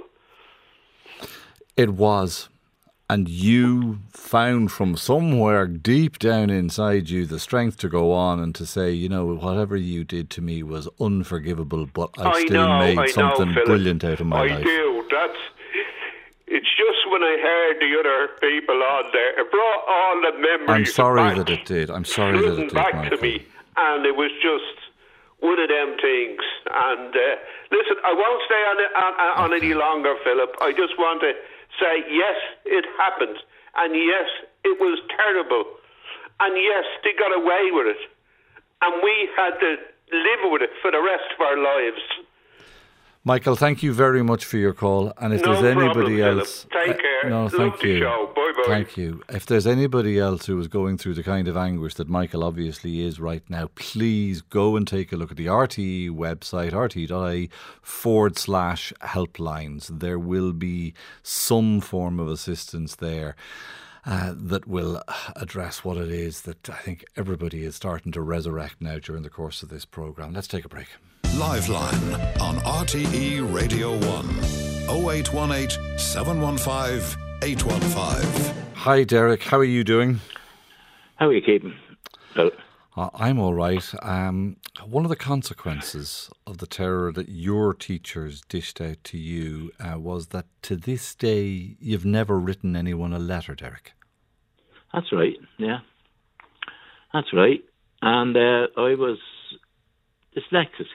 It was. And you found from somewhere deep down inside you the strength to go on and to say, you know, whatever you did to me was unforgivable, but I,
I
still
know,
made
I
something
know, Philip.
brilliant out of my
I
life.
I do. That's... It's just when I heard the other people on there, it brought all the memories
I'm sorry
back,
that it did. I'm sorry that it did,
back
Michael.
to me. And it was just one of them things. And uh, listen, I won't stay on it on, on
okay.
any longer, Philip. I just want to say, yes, it happened. And yes, it was terrible. And yes, they got away with it. And we had to live with it for the rest of our lives.
Michael, thank you very much for your call. And if
no
there's anybody
problem,
else,
Philip. Take care.
Uh, no,
Love
thank
the
you.
show. Bye bye.
Thank you. If there's anybody else who is going through the kind of anguish that Michael obviously is right now, please go and take a look at the R T E website, r t e dot I E forward slash helplines. There will be some form of assistance there uh, that will address what it is that I think everybody is starting to resurrect now during the course of this programme. Let's take a break.
Liveline on R T E Radio one. oh eight one eight, seven one five, eight one five.
Hi Derek, how are you doing?
How are you keeping? Well,
uh, I'm all right. Um, one of the consequences of the terror that your teachers dished out to you uh, was that to this day you've never written anyone a letter, Derek.
That's right, yeah. That's right. And uh, I was dyslexic.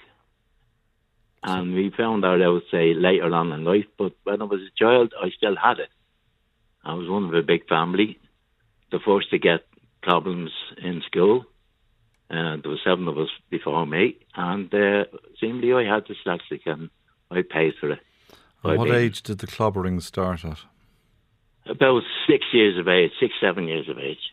And we found out, I would say, later on in life, but when I was a child, I still had it. I was one of a big family, the first to get problems in school. Uh, there were seven of us before me, and uh, seemingly I had dyslexic, and I paid for it.
At what
been,
age did the clobbering start at?
About six years of age, six, seven years of age.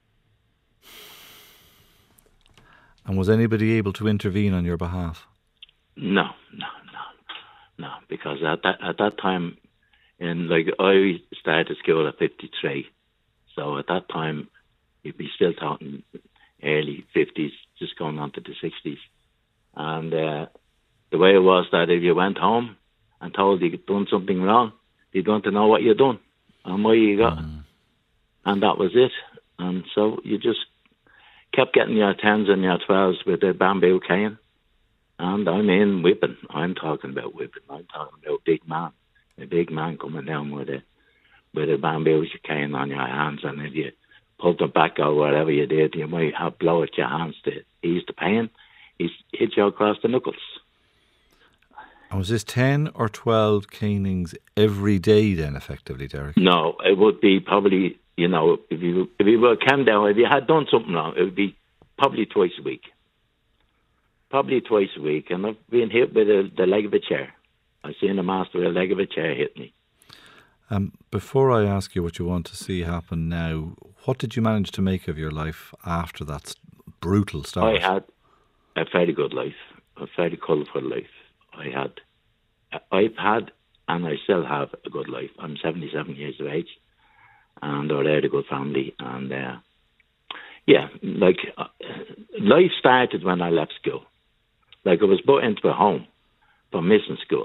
And was anybody able to intervene on your behalf?
No, no, no, no. Because at that at that time, in like I started school at fifty-three, so at that time, you'd be still talking early fifties, just going on to the sixties, and uh, the way it was that if you went home and told you'd done something wrong, you'd want to know what you'd done and why you got, mm. and that was it. And so you just kept getting your tens and your twelves with the bamboo cane. And I mean whipping. I'm talking about whipping. I'm talking about a big man. A big man coming down with a with a bamboo cane on your hands, and if you pulled them back or whatever you did, you might have blow at your hands to ease the pain. He hit you across the knuckles.
And was this ten or twelve canings every day then, effectively, Derek?
No, it would be probably, you know, if you if you were came down, if you had done something wrong, it would be probably twice a week. Probably twice a week, and I've been hit with a, the leg of a chair. I've seen a master with a leg of a chair hit me.
Um, before I ask you what you want to see happen now, what did you manage to make of your life after that brutal start?
I had a very good life, a very colourful life. I had, I've had, and I still have a good life. I'm seventy-seven years of age, and I had a good family, and uh, yeah, like uh, life started when I left school. Like I was put into a home for missing school.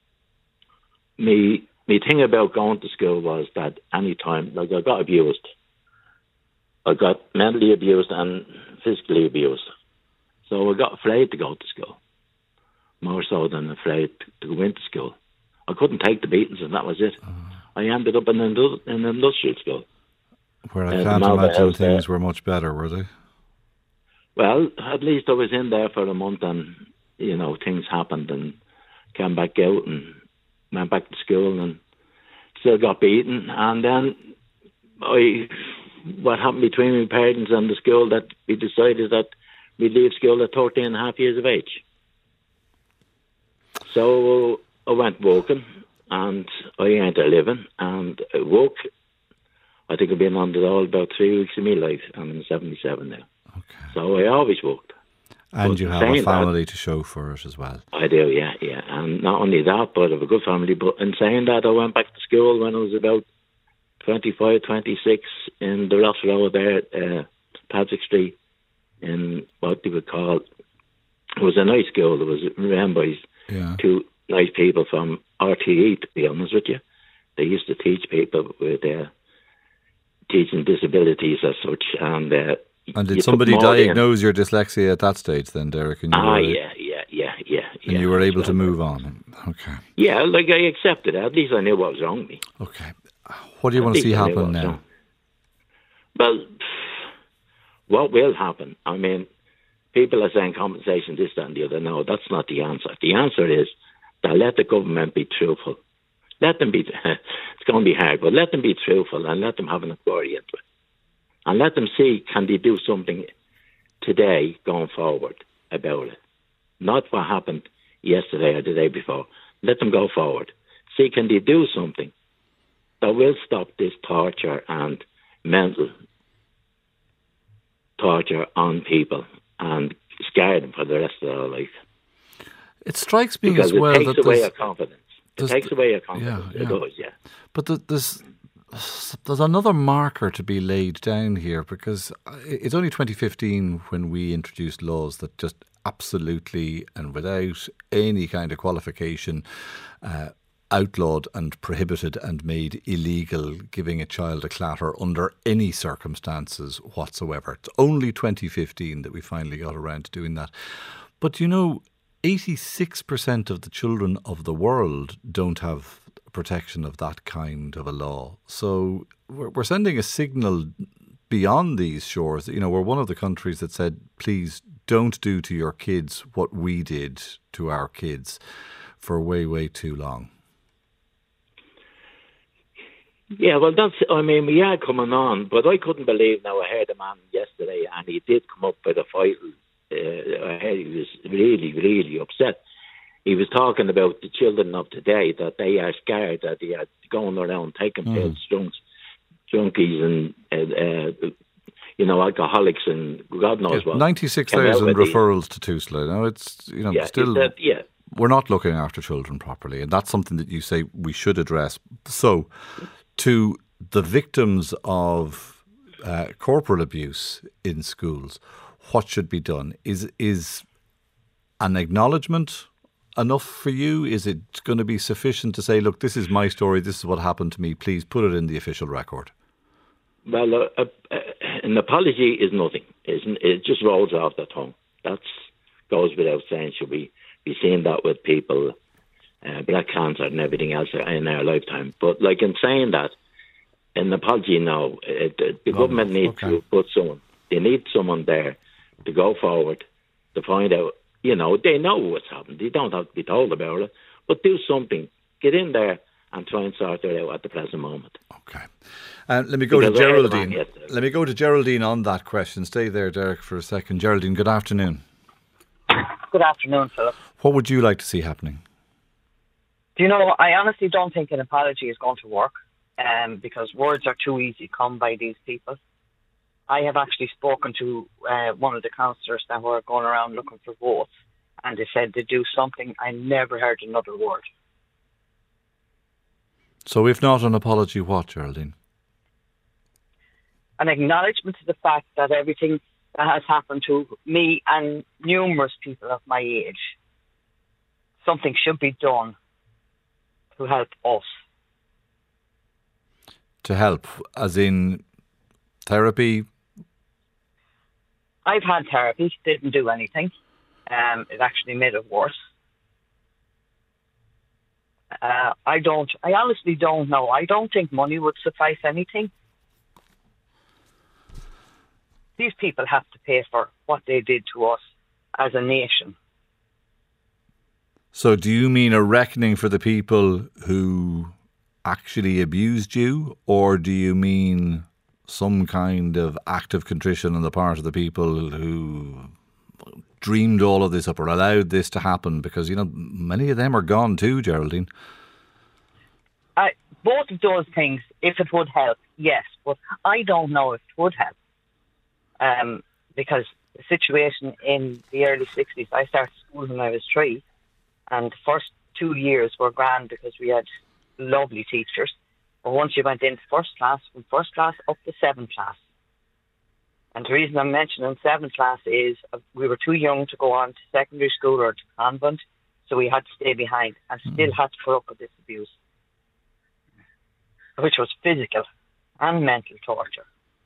Me, me thing about going to school was that any time, like I got abused, I got mentally abused and physically abused. So I got afraid to go to school, more so than afraid to go into school. I couldn't take the beatings, and that was it. Uh, I ended up in an, indu- in an industrial school.
Where I can't uh, imagine things there. were much better, were they?
Well, at least I was in there for a month, and, you know, things happened, and came back out and went back to school and still got beaten. And then I, what happened between my parents and the school, that we decided that we'd leave school at thirteen and a half years of age. So I went working, and I earned a living, and I work. I think I've been on the all about three weeks of my life, and I'm seventy-seven now. Okay. So I always worked.
And
but
you have a family that, to show for it as well.
I do, yeah, yeah. And not only that, but I have a good family. But in saying that, I went back to school when I was about twenty-five, twenty-six in the Ross Road there, uh, Patrick Street, in what they would call, it was a nice school. It was run by yeah. two nice people from R T E, to be honest with you. They used to teach people with uh, teaching disabilities as such. And uh,
and did somebody diagnose in. your dyslexia at that stage then, Derek? And you
ah,
were,
yeah, yeah, yeah, yeah.
And
yeah,
you were able
well.
to move on. Okay.
Yeah, like I accepted it. At least I knew what was wrong with me.
Okay. What do you at want to see happen now?
Wrong. Well, what will happen? I mean, people are saying compensation, this, that and the other. No, that's not the answer. The answer is that let the government be truthful. Let them be, it's going to be hard, but let them be truthful and let them have an inquiry into it. And let them see, can they do something today going forward about it? Not what happened yesterday or the day before. Let them go forward. See, can they do something that will stop this torture and mental torture on people and scare them for the rest of their life?
It strikes me
because
as well
it takes
that
away your confidence. It takes away your confidence.
Yeah, yeah.
It does, yeah.
But the, there's there's another marker to be laid down here, because it's only twenty fifteen when we introduced laws that just absolutely and without any kind of qualification uh, outlawed and prohibited and made illegal giving a child a clatter under any circumstances whatsoever. It's only twenty fifteen that we finally got around to doing that. But you know, eighty-six percent of the children of the world don't have protection of that kind of a law. So we're, we're sending a signal beyond these shores that, you know, we're one of the countries that said, please don't do to your kids what we did to our kids for way, way too long.
Yeah, well, that's, I mean, we are coming on, but I couldn't believe, now I heard a man yesterday and he did come up with a fight. Uh, I heard he was really, really upset. He was talking about the children of today, that they are scared, that they are going around taking mm. pills, drunks, junkies and, uh, uh, you know, alcoholics and God knows
yeah,
what.
ninety-six thousand referrals to Tusla. Now, it's, you know,
yeah,
still,
said, yeah.
we're not looking after children properly, and that's something that you say we should address. So, to the victims of uh, corporal abuse in schools, what should be done? Is is an acknowledgement enough for you? Is it going to be sufficient to say, look, this is my story, this is what happened to me, please put it in the official record?
Well, uh, uh, an apology is nothing. It's, it just rolls off the tongue. That goes without saying. Should we be seeing that with people, uh, black cancer and everything else in our lifetime? But like in saying that, an apology, no. It, it, the oh, government needs okay. to put someone, they need someone there to go forward, to find out, you know, they know what's happened. They don't have to be told about it, but do something. Get in there and try and sort it out at the present moment.
Okay. Uh, let me go because to Geraldine. Let me go to Geraldine on that question. Stay there, Derek, for a second. Geraldine, good afternoon.
Good afternoon, Philip.
What would you like to see happening?
Do you know, I honestly don't think an apology is going to work, um, because words are too easy to come by these people. I have actually spoken to uh, one of the councillors that were going around looking for votes, and they said they'd do something. I never heard another word.
So if not an apology, what, Geraldine?
An acknowledgement to the fact that everything that has happened to me and numerous people of my age, something should be done to help us.
To help, as in therapy?
I've had therapy, didn't do anything. Um, it actually made it worse. Uh, I don't, I honestly don't know. I don't think money would suffice anything. These people have to pay for what they did to us as a nation.
So do you mean a reckoning for the people who actually abused you, or do you mean some kind of act of contrition on the part of the people who dreamed all of this up or allowed this to happen? Because, you know, many of them are gone too, Geraldine.
I, both of those things, if it would help, yes. But I don't know if it would help. Um, because the situation in the early sixties, I started school when I was three, and the first two years were grand because we had lovely teachers. But once you went into first class, from first class up to seventh class. And the reason I'm mentioning seventh class is we were too young to go on to secondary school or to convent, so we had to stay behind and mm. still had to put up with this abuse, which was physical and mental torture.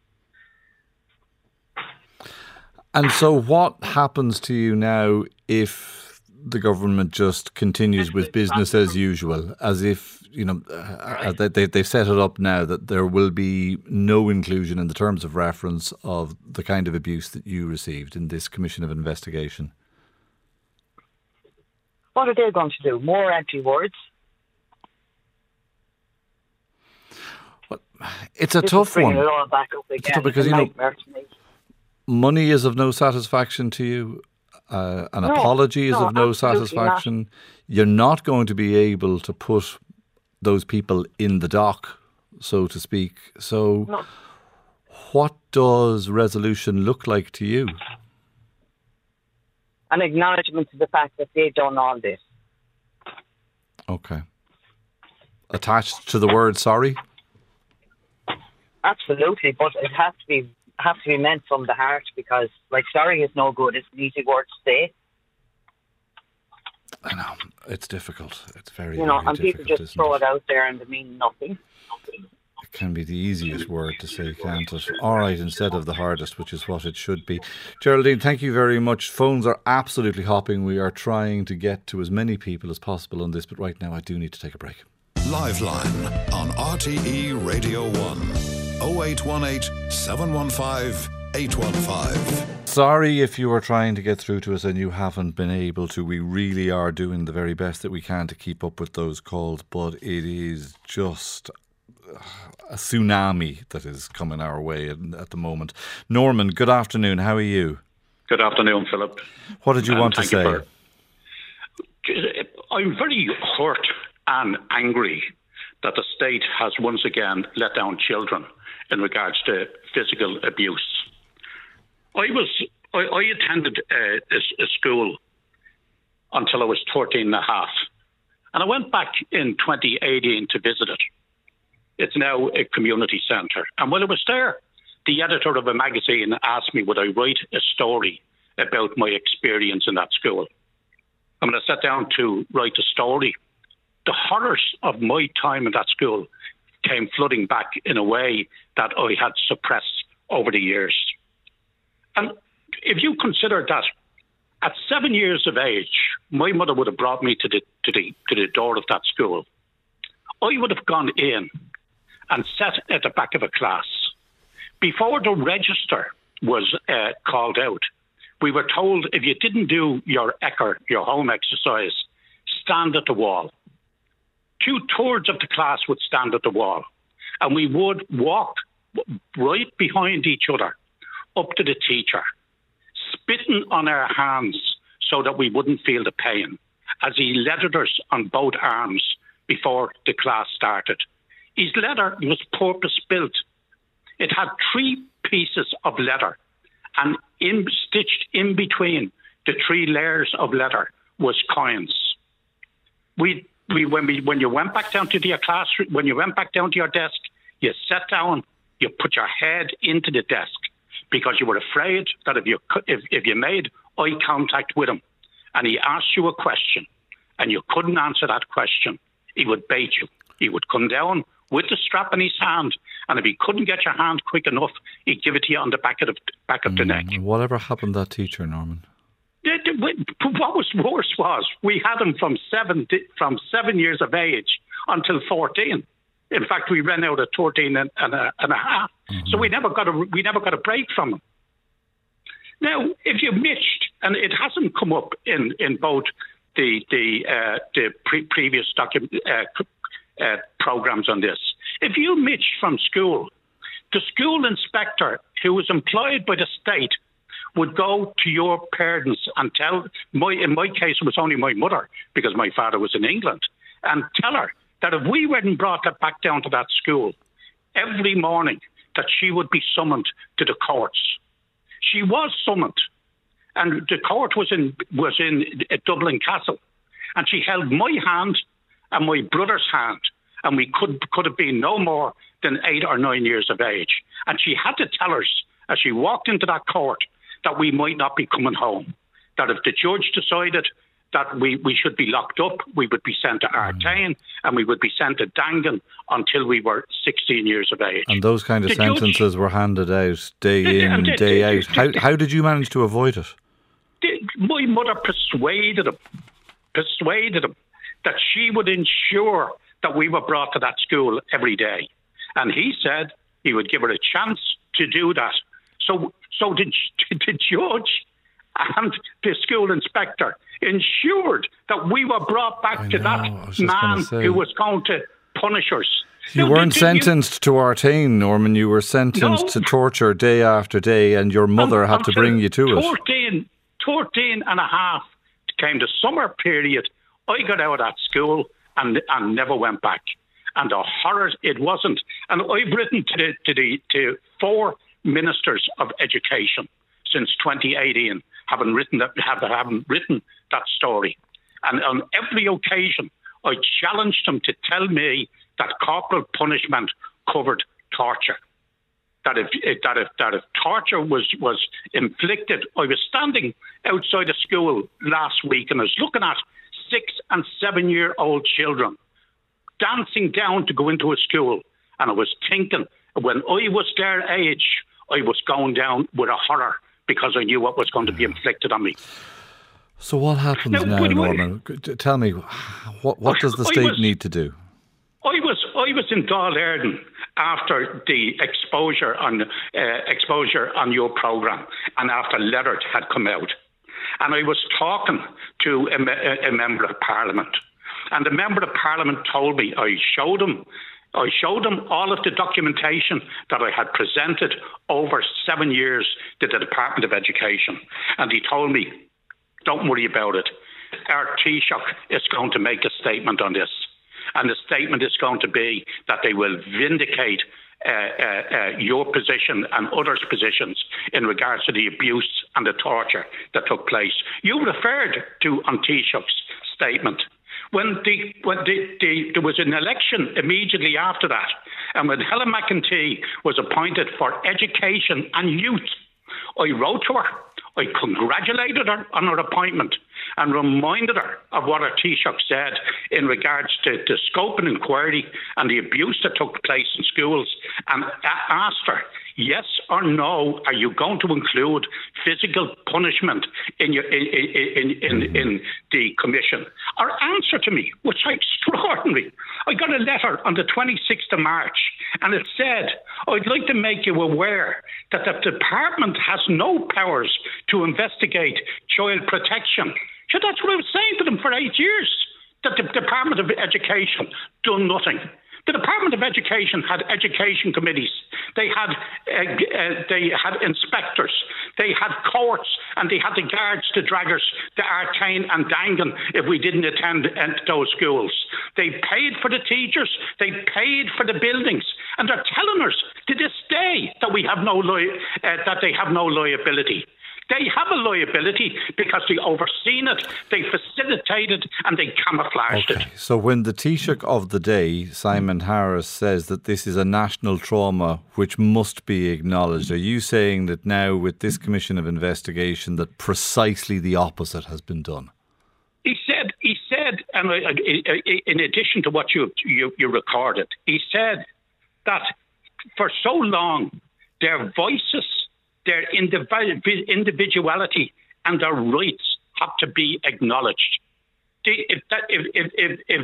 And so what happens to you now if the government just continues with business as usual, as if, you know, uh, they, they've set it up now that there will be no inclusion in the terms of reference of the kind of abuse that you received in this commission of investigation?
What are they going to do? More empty words?
Well, it's a tough one.
It all back up again.
It's tough because, you know, money is of no satisfaction to you. Uh, an no, apology is
no,
of no satisfaction. Not. You're not going to be able to put those people in the dock, so to speak. So no. What does resolution look like to you?
An acknowledgement to the fact that they've done all this.
Okay. Attached to the word sorry?
Absolutely, but it has to be have to be meant from the heart, because, like, sorry is no good. It's an easy word to say.
I know. It's difficult. It's very,
you know,
very
and
difficult,
people just throw it? it out there and they mean nothing. nothing.
It can be the easiest word to say, can't it? All right, instead of the hardest, which is what it should be. Geraldine, thank you very much. Phones are absolutely hopping. We are trying to get to as many people as possible on this, but right now I do need to take a break.
Liveline on R T E Radio one. oh eight one eight, seven one five, eight one five.
Sorry if you are trying to get through to us and you haven't been able to. We really are doing the very best that we can to keep up with those calls, but it is just a tsunami that is coming our way at the moment. Norman, good afternoon. How are you?
Good afternoon, Philip.
What did you
um,
want to say?
For, I'm very hurt and angry that the state has once again let down children in regards to physical abuse. I was I, I attended uh, a, a school until I was thirteen and a half, and I went back in twenty eighteen to visit it. It's now a community centre, and while I was there, the editor of a magazine asked me would I write a story about my experience in that school. And when I sat down to write a story, the horrors of my time in that school came flooding back in a way that I had suppressed over the years. And if you consider that at seven years of age, my mother would have brought me to the to the to the door of that school, I would have gone in and sat at the back of a class. Before the register was uh, called out, we were told if you didn't do your Ecker, your home exercise, stand at the wall. Two-thirds of the class would stand at the wall, and we would walk right behind each other up to the teacher, spitting on our hands so that we wouldn't feel the pain, as he leathered us on both arms before the class started. His leather was purpose-built. It had three pieces of leather, and in, stitched in between, the three layers of letter was coins. We, we, when we, when you went back down to your classroom, when you went back down to your desk, you sat down, you put your head into the desk because you were afraid that if you, if, if you made eye contact with him and he asked you a question and you couldn't answer that question, he would bait you. He would come down with the strap in his hand, and if he couldn't get your hand quick enough, he'd give it to you on the back of the, back of mm, the neck.
Whatever happened to that teacher, Norman?
What was worse was we had him from seven from seven years of age until fourteen. In fact, we ran out at thirteen and, and, a, and a half. Mm-hmm. So we never got a we never got a break from him. Now, if you mitched, and it hasn't come up in, in both the the uh, the pre- previous docu- uh, uh, programs on this, if you mitched from school, the school inspector who was employed by the state would go to your parents and tell, my in my case it was only my mother because my father was in England, and tell her that if we weren't brought back down to that school every morning, that she would be summoned to the courts. She was summoned, and the court was in was in Dublin Castle, and she held my hand and my brother's hand, and we could could have been no more than eight or nine years of age, and she had to tell us as she walked into that court that we might not be coming home, that if the judge decided that we, we should be locked up, we would be sent to Artane, and we would be sent to Dangan until we were sixteen years of age.
And those kind of
the
sentences
judge,
were handed out day in, the, day the, out. The, how, how did you manage to avoid it?
The, my mother persuaded him, persuaded him that she would ensure that we were brought to that school every day. And he said he would give her a chance to do that. So, so the, the judge and the school inspector ensured that we were brought back to that man who was going to punish us.
You now, weren't did, sentenced you, to Artane, Norman. You were sentenced no, to torture day after day, and your mother had to bring you to it.
thirteen, thirteen and a half came the summer period. I got out of that school and, and never went back. And the horror it wasn't. And I've written to the, to the to four ministers of education since twenty eighteen, having written that have haven't written that story. And on every occasion, I challenged them to tell me that corporal punishment covered torture. That if that if that if torture was was inflicted, I was standing outside a school last week and I was looking at six and seven year old children dancing down to go into a school, and I was thinking when I was their age, I was going down with a horror because I knew what was going to be inflicted on me.
So what happens now, now Norman? I, Tell me, what what does the state was, need to do?
I was I was in Dáil Éireann after the exposure on uh, exposure on your programme, and after Leonard had come out, and I was talking to a, a, a member of Parliament, and the member of Parliament told me I showed him. I showed him all of the documentation that I had presented over seven years to the Department of Education. And he told me, don't worry about it. Our Taoiseach is going to make a statement on this. And the statement is going to be that they will vindicate uh, uh, uh, your position and others' positions in regards to the abuse and the torture that took place. You referred to on Taoiseach's statement. When, the, when the, the, there was an election immediately after that, and when Helen McEntee was appointed for education and youth, I wrote to her, I congratulated her on her appointment and reminded her of what her Taoiseach said in regards to the scope and inquiry and the abuse that took place in schools, and asked her, yes or no, are you going to include physical punishment in your in in, in, in, in the commission? Her answer to me was extraordinary. I got a letter on the twenty-sixth of March, and it said, I'd like to make you aware that the department has no powers to investigate child protection. So that's what I was saying to them for eight years, that the Department of Education done nothing. The Department of Education had education committees. They had uh, uh, they had inspectors. They had courts, and they had the guards to drag us to Artane and Dangan if we didn't attend uh, those schools. They paid for the teachers. They paid for the buildings, and they're telling us to this day that we have no li- uh, that they have no liability. They have a liability because they overseen it, they facilitated and they camouflaged
okay.
it.
So when the Taoiseach of the day, Simon Harris, says that this is a national trauma which must be acknowledged, are you saying that now with this commission of investigation that precisely the opposite has been done?
He said, he said, and in addition to what you, you, you recorded, he said that for so long their voices, their individuality and their rights have to be acknowledged. If, that, if, if, if, if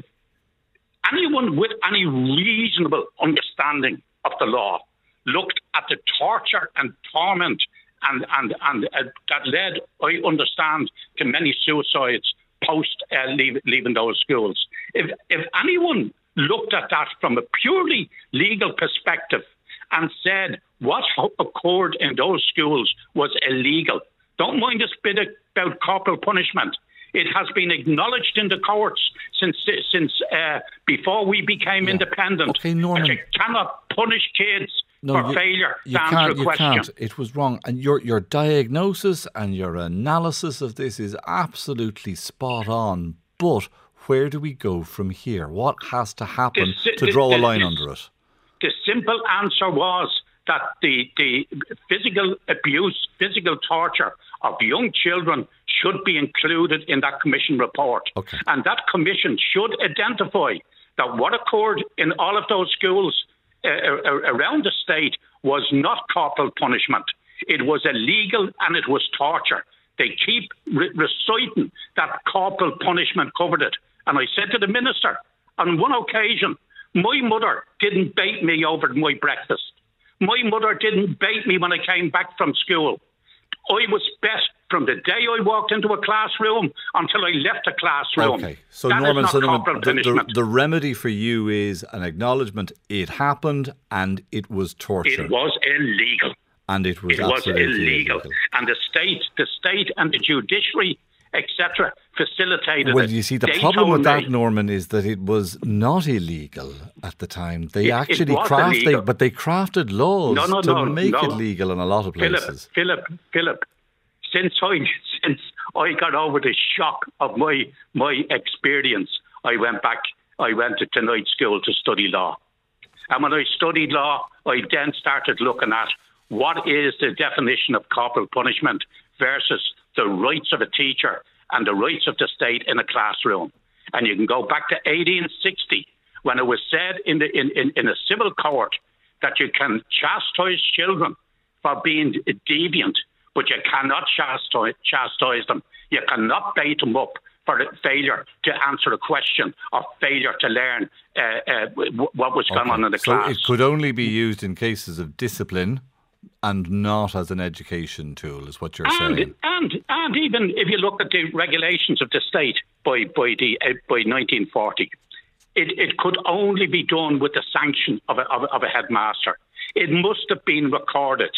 anyone with any reasonable understanding of the law looked at the torture and torment and, and, and uh, that led, I understand, to many suicides post uh, leave, leaving those schools, if, if anyone looked at that from a purely legal perspective and said what occurred in those schools was illegal. Don't mind this bit about corporal punishment. It has been acknowledged in the courts since since uh, before we became yeah. independent.
Okay, Norman.
That you cannot punish kids
no,
for
you,
failure
you
to
can't,
answer a
you
question.
Can't. It was wrong. And your your diagnosis and your analysis of this is absolutely spot on. But where do we go from here? What has to happen
the,
to draw
the,
a line
the,
under it?
The simple answer was that the, the physical abuse, physical torture of young children should be included in that commission report.
Okay.
And that commission should identify that what occurred in all of those schools uh, around the state was not corporal punishment. It was illegal and it was torture. They keep re- reciting that corporal punishment covered it. And I said to the minister, on one occasion, my mother didn't bait me over my breakfast. My mother didn't bait me when I came back from school. I was bet from the day I walked into a classroom until I left a classroom.
Okay, so
that
Norman,
is
so
not
Norman
corporal
the,
punishment.
the, the remedy for you is an acknowledgement it happened and it was torture.
It was illegal.
And it was
it was
absolutely
illegal.
illegal.
And the state, the state and the judiciary, et cetera, facilitated
well,
it.
you see, the
They
problem with
told
that,
me-
Norman, is that it was not illegal at the time. They
It- it
actually
was
crafted,
illegal.
but they crafted laws
No, no,
to
no,
make
no.
it legal in a lot of places.
Philip, Philip, Philip, since I since I got over the shock of my my experience, I went back. I went to night school to study law, and when I studied law, I then started looking at what is the definition of corporal punishment versus the rights of a teacher and the rights of the state in a classroom. And you can go back to eighteen sixty when it was said in the in, in, in a civil court that you can chastise children for being deviant, but you cannot chastise, chastise them. You cannot bait them up for failure to answer a question or failure to learn uh, uh, what was going
Okay.
on in the
so
class.
it could only be used in cases of discipline and not as an education tool, is what you're
and,
saying.
And and even if you look at the regulations of the state by by the uh, by nineteen forty, it, it could only be done with the sanction of a, of, a, of a headmaster. It must have been recorded.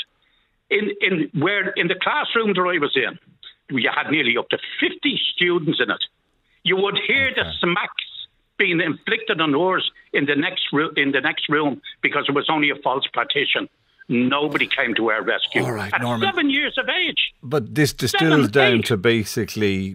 In in where in the classroom that I was in, we had nearly up to fifty students in it. You would hear
Okay.
the smacks being inflicted on ours in the next ro- in the next room because it was only a false partition. Nobody came to our rescue.
All right,
At
Norman.
seven years of age.
But this distills
Seven,
down
eight.
to basically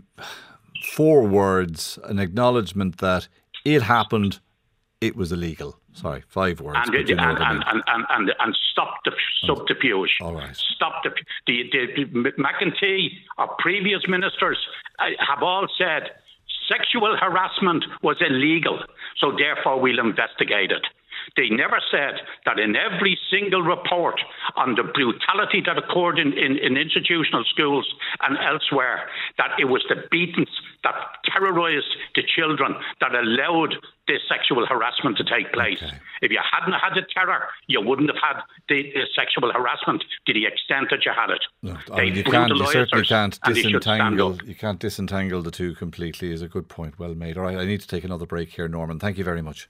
four words, an acknowledgement that it happened, it was illegal. Sorry, five words.
And,
but you know
and,
what I mean.
and, and, and, and stop the subterfuge.
All right.
Stop the, the, the, the McEntee or previous ministers uh, have all said sexual harassment was illegal, so therefore we'll investigate it. They never said that in every single report on the brutality that occurred in, in, in institutional schools and elsewhere, that it was the beatings that terrorised the children that allowed this sexual harassment to take place.
Okay.
If you hadn't had the terror, you wouldn't have had the, the sexual harassment to the extent that you had it.
No, I
They
mean, you can't. You
brutalised
certainly
us,
can't
and they should stand
disentangle.
up.
You can't disentangle the two completely. Is a good point. Well made. All right, I need to take another break here, Norman. Thank you very much.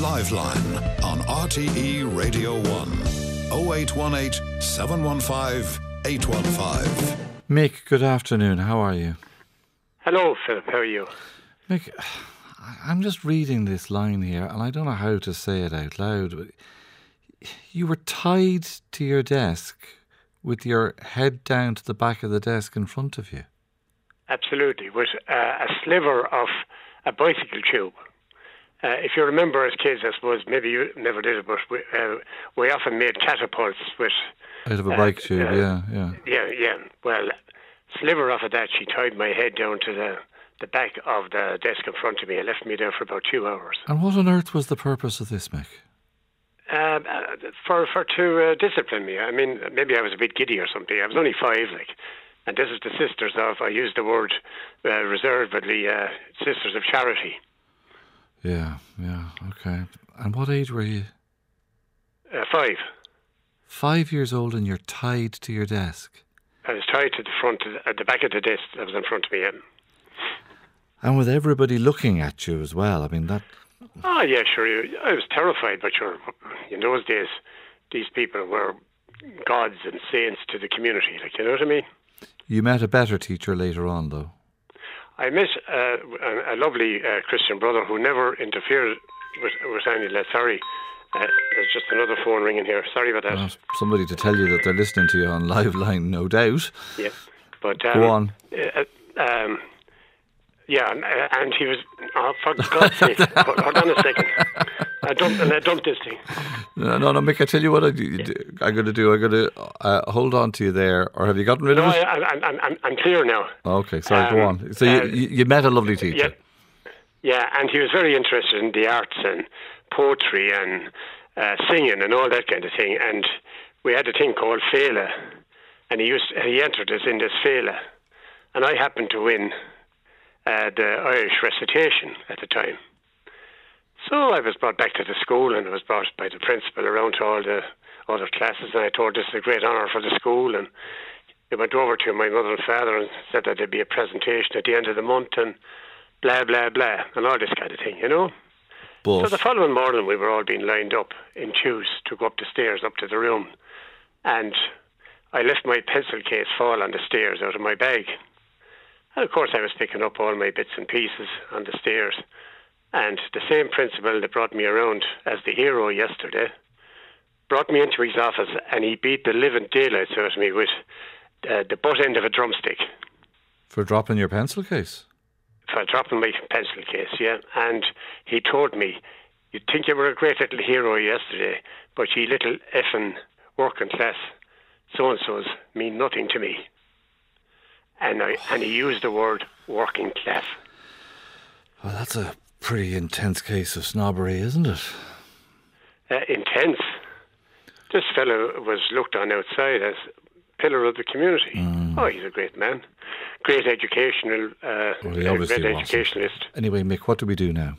Liveline on R T E Radio one. oh eight one eight, seven one five, eight one five.
Mick, good afternoon. How are you?
Hello, Philip. How are you?
Mick, I'm just reading this line here, and I don't know how to say it out loud. But you were tied to your desk with your head down to the back of the desk in front of you?
Absolutely, with uh, a sliver of a bicycle tube. Uh, if you remember as kids, I suppose, maybe you never did it, but we, uh, we often made catapults with...
Out of a
uh,
bike tube,
uh,
yeah, yeah.
Yeah, yeah. Well, sliver off of that, she tied my head down to the, the back of the desk in front of me and left me there for about two hours.
And what on earth was the purpose of this, Mick?
Uh, for for to uh, discipline me. I mean, maybe I was a bit giddy or something. I was only five, like. And this is the Sisters of, I use the word uh, reservedly, uh, Sisters of Charity.
Yeah, yeah, okay. And what age were you?
Uh, five.
Five years old and you're tied to your desk?
I was tied to the front, of the, at the back of the desk that was in front of me. Yeah.
And with everybody looking at you as well, I mean, that...
Oh, yeah, sure. I was terrified, but sure, in those days, these people were gods and saints to the community, like, you know what I mean?
You met a better teacher later on, though.
I met uh, a, a lovely uh, Christian brother who never interfered with, with any less. Sorry, uh, there's just another phone ringing here. Sorry about that.
Well, somebody to tell you that they're listening to you on live line, no doubt.
Yeah, but um,
go on.
Uh, um, yeah, and, uh, and he was. Oh, for God's sake! hold, hold on a second. I dumped, and I dumped this thing.
No, no, no, Mick. I tell you what I do,
Yeah.
I'm going to do. I'm going to uh, hold on to you there, or have you gotten rid
No,
of it?
I, I, I'm, I'm, I'm clear now.
Okay, sorry.
Um,
go on. So
uh,
you, you met a lovely teacher.
Yeah, yeah, and he was very interested in the arts and poetry and uh, singing and all that kind of thing. And we had a thing called Fela, and he used he entered us in this Fela, and I happened to win uh, the Irish recitation at the time. So I was brought back to the school, and I was brought by the principal around to all the other classes, and I told this is a great honour for the school, and they went over to my mother and father and said that there'd be a presentation at the end of the month, and blah, blah, blah, and all this kind of thing, you know?
But
So the following morning, we were all being lined up in queues to go up the stairs, up to the room, and I left my pencil case fall on the stairs out of my bag. And of course, I was picking up all my bits and pieces on the stairs. And the same principal that brought me around as the hero yesterday brought me into his office, and he beat the living daylights out of me with uh, the butt end of a drumstick
for dropping your pencil case?
for dropping my pencil case, yeah. And he told me, you'd think you were a great little hero yesterday, but ye little effing working class so-and-sos mean nothing to me. And I and he used the word working class.
Well, that's a pretty intense case of snobbery, isn't it?
Uh, intense. This fellow was looked on outside as pillar of the community.
Mm.
Oh, he's a great man. Great educational, uh,
Well, he
a
obviously
great
wasn't.
educationalist.
Anyway, Mick, what do we do now?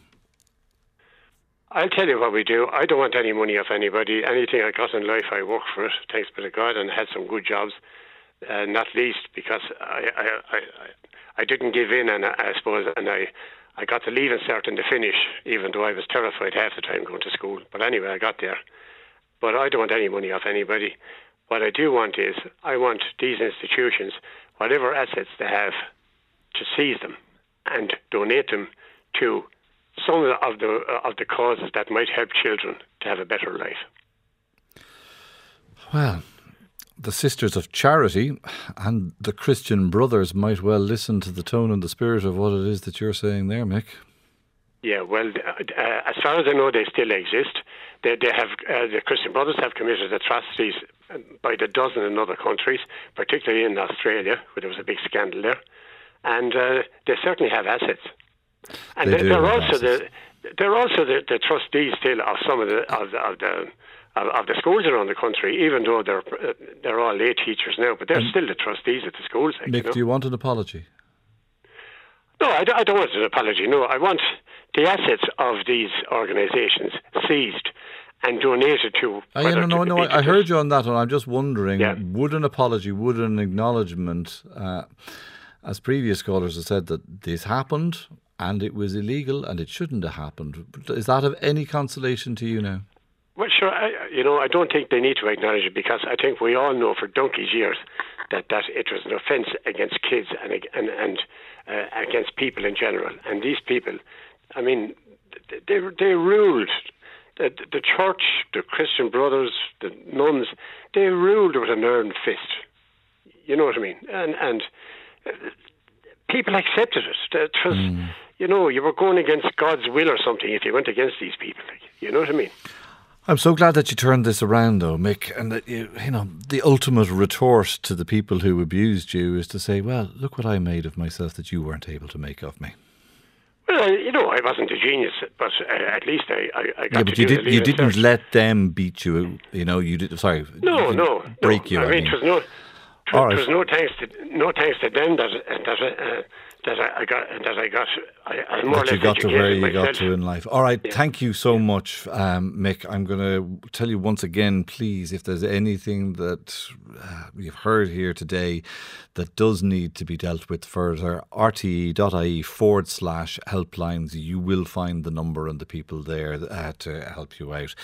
I'll tell you what we do. I don't want any money off anybody. Anything I got in life, I work for it, thanks be to God, and had some good jobs. Uh, not least because I, I, I, I, I didn't give in, and I, I suppose, and I, I got the leaving cert and the finish, even though I was terrified half the time going to school. But anyway, I got there. But I don't want any money off anybody. What I do want is, I want these institutions, whatever assets they have, to seize them and donate them to some of the of the causes that might help children to have a better life.
Well, the Sisters of Charity and the Christian Brothers might well listen to the tone and the spirit of what it is that you're saying there, Mick.
Yeah, well, uh, as far as I know, they still exist. They, they have uh, the Christian Brothers have committed atrocities by the dozen in other countries, particularly in Australia, where there was a big scandal there, and uh, they certainly have assets. And
They
they
do
they're
have
also the they're also the, the trustees still of some of the of the of the, of, of the schools around the country, even though they're uh, they're all lay teachers now, but they're
Um,
still the trustees at the schools. Like,
Mick,
you know?
do you want an apology?
No, I, don't- I don't want an apology. No, I want the assets of these organisations seized and donated to.
Oh, yeah,
whether
no, no,
to-
no. I, I heard you on that one. I'm just wondering,
Yeah.
would an apology, would an acknowledgement, uh, as previous callers have said, that this happened and it was illegal and it shouldn't have happened. Is that of any consolation to you now?
Well, sure. I, you know, I don't think they need to acknowledge it because I think we all know for donkey's years that, that it was an offence against kids and and, and uh, against people in general. And these people, I mean, they they ruled the, the church, the Christian brothers, the nuns, they ruled with an iron fist. You know what I mean? And and uh, people accepted it. It was, mm. you know, you were going against God's will or something if you went against these people. Like, you know what I mean?
I'm so glad that you turned this around, though, Mick, and that you, you know, the ultimate retort to the people who abused you is to say, well, look what I made of myself that you weren't able to make of me.
Well, you know, I wasn't a genius, but uh, at least I, I, I got
yeah,
to
but
do
you
the
did. You didn't
research.
let them beat you. You know, you did. Sorry,
No, no,
break
no.
you.
I
I
mean,
mean,
it was no. It
All
was
right.
no thanks to no thanks to them that that uh, that I, I got that I got. I, I more or
that
less
you got to where
educated
you
myself.
got to in life. All right,
Yeah.
thank you so much, um, Mick. I'm going to tell you once again, please, if there's anything that uh, we've heard here today that does need to be dealt with further, rte.ie forward slash helplines, you will find the number and the people there uh, to help you out.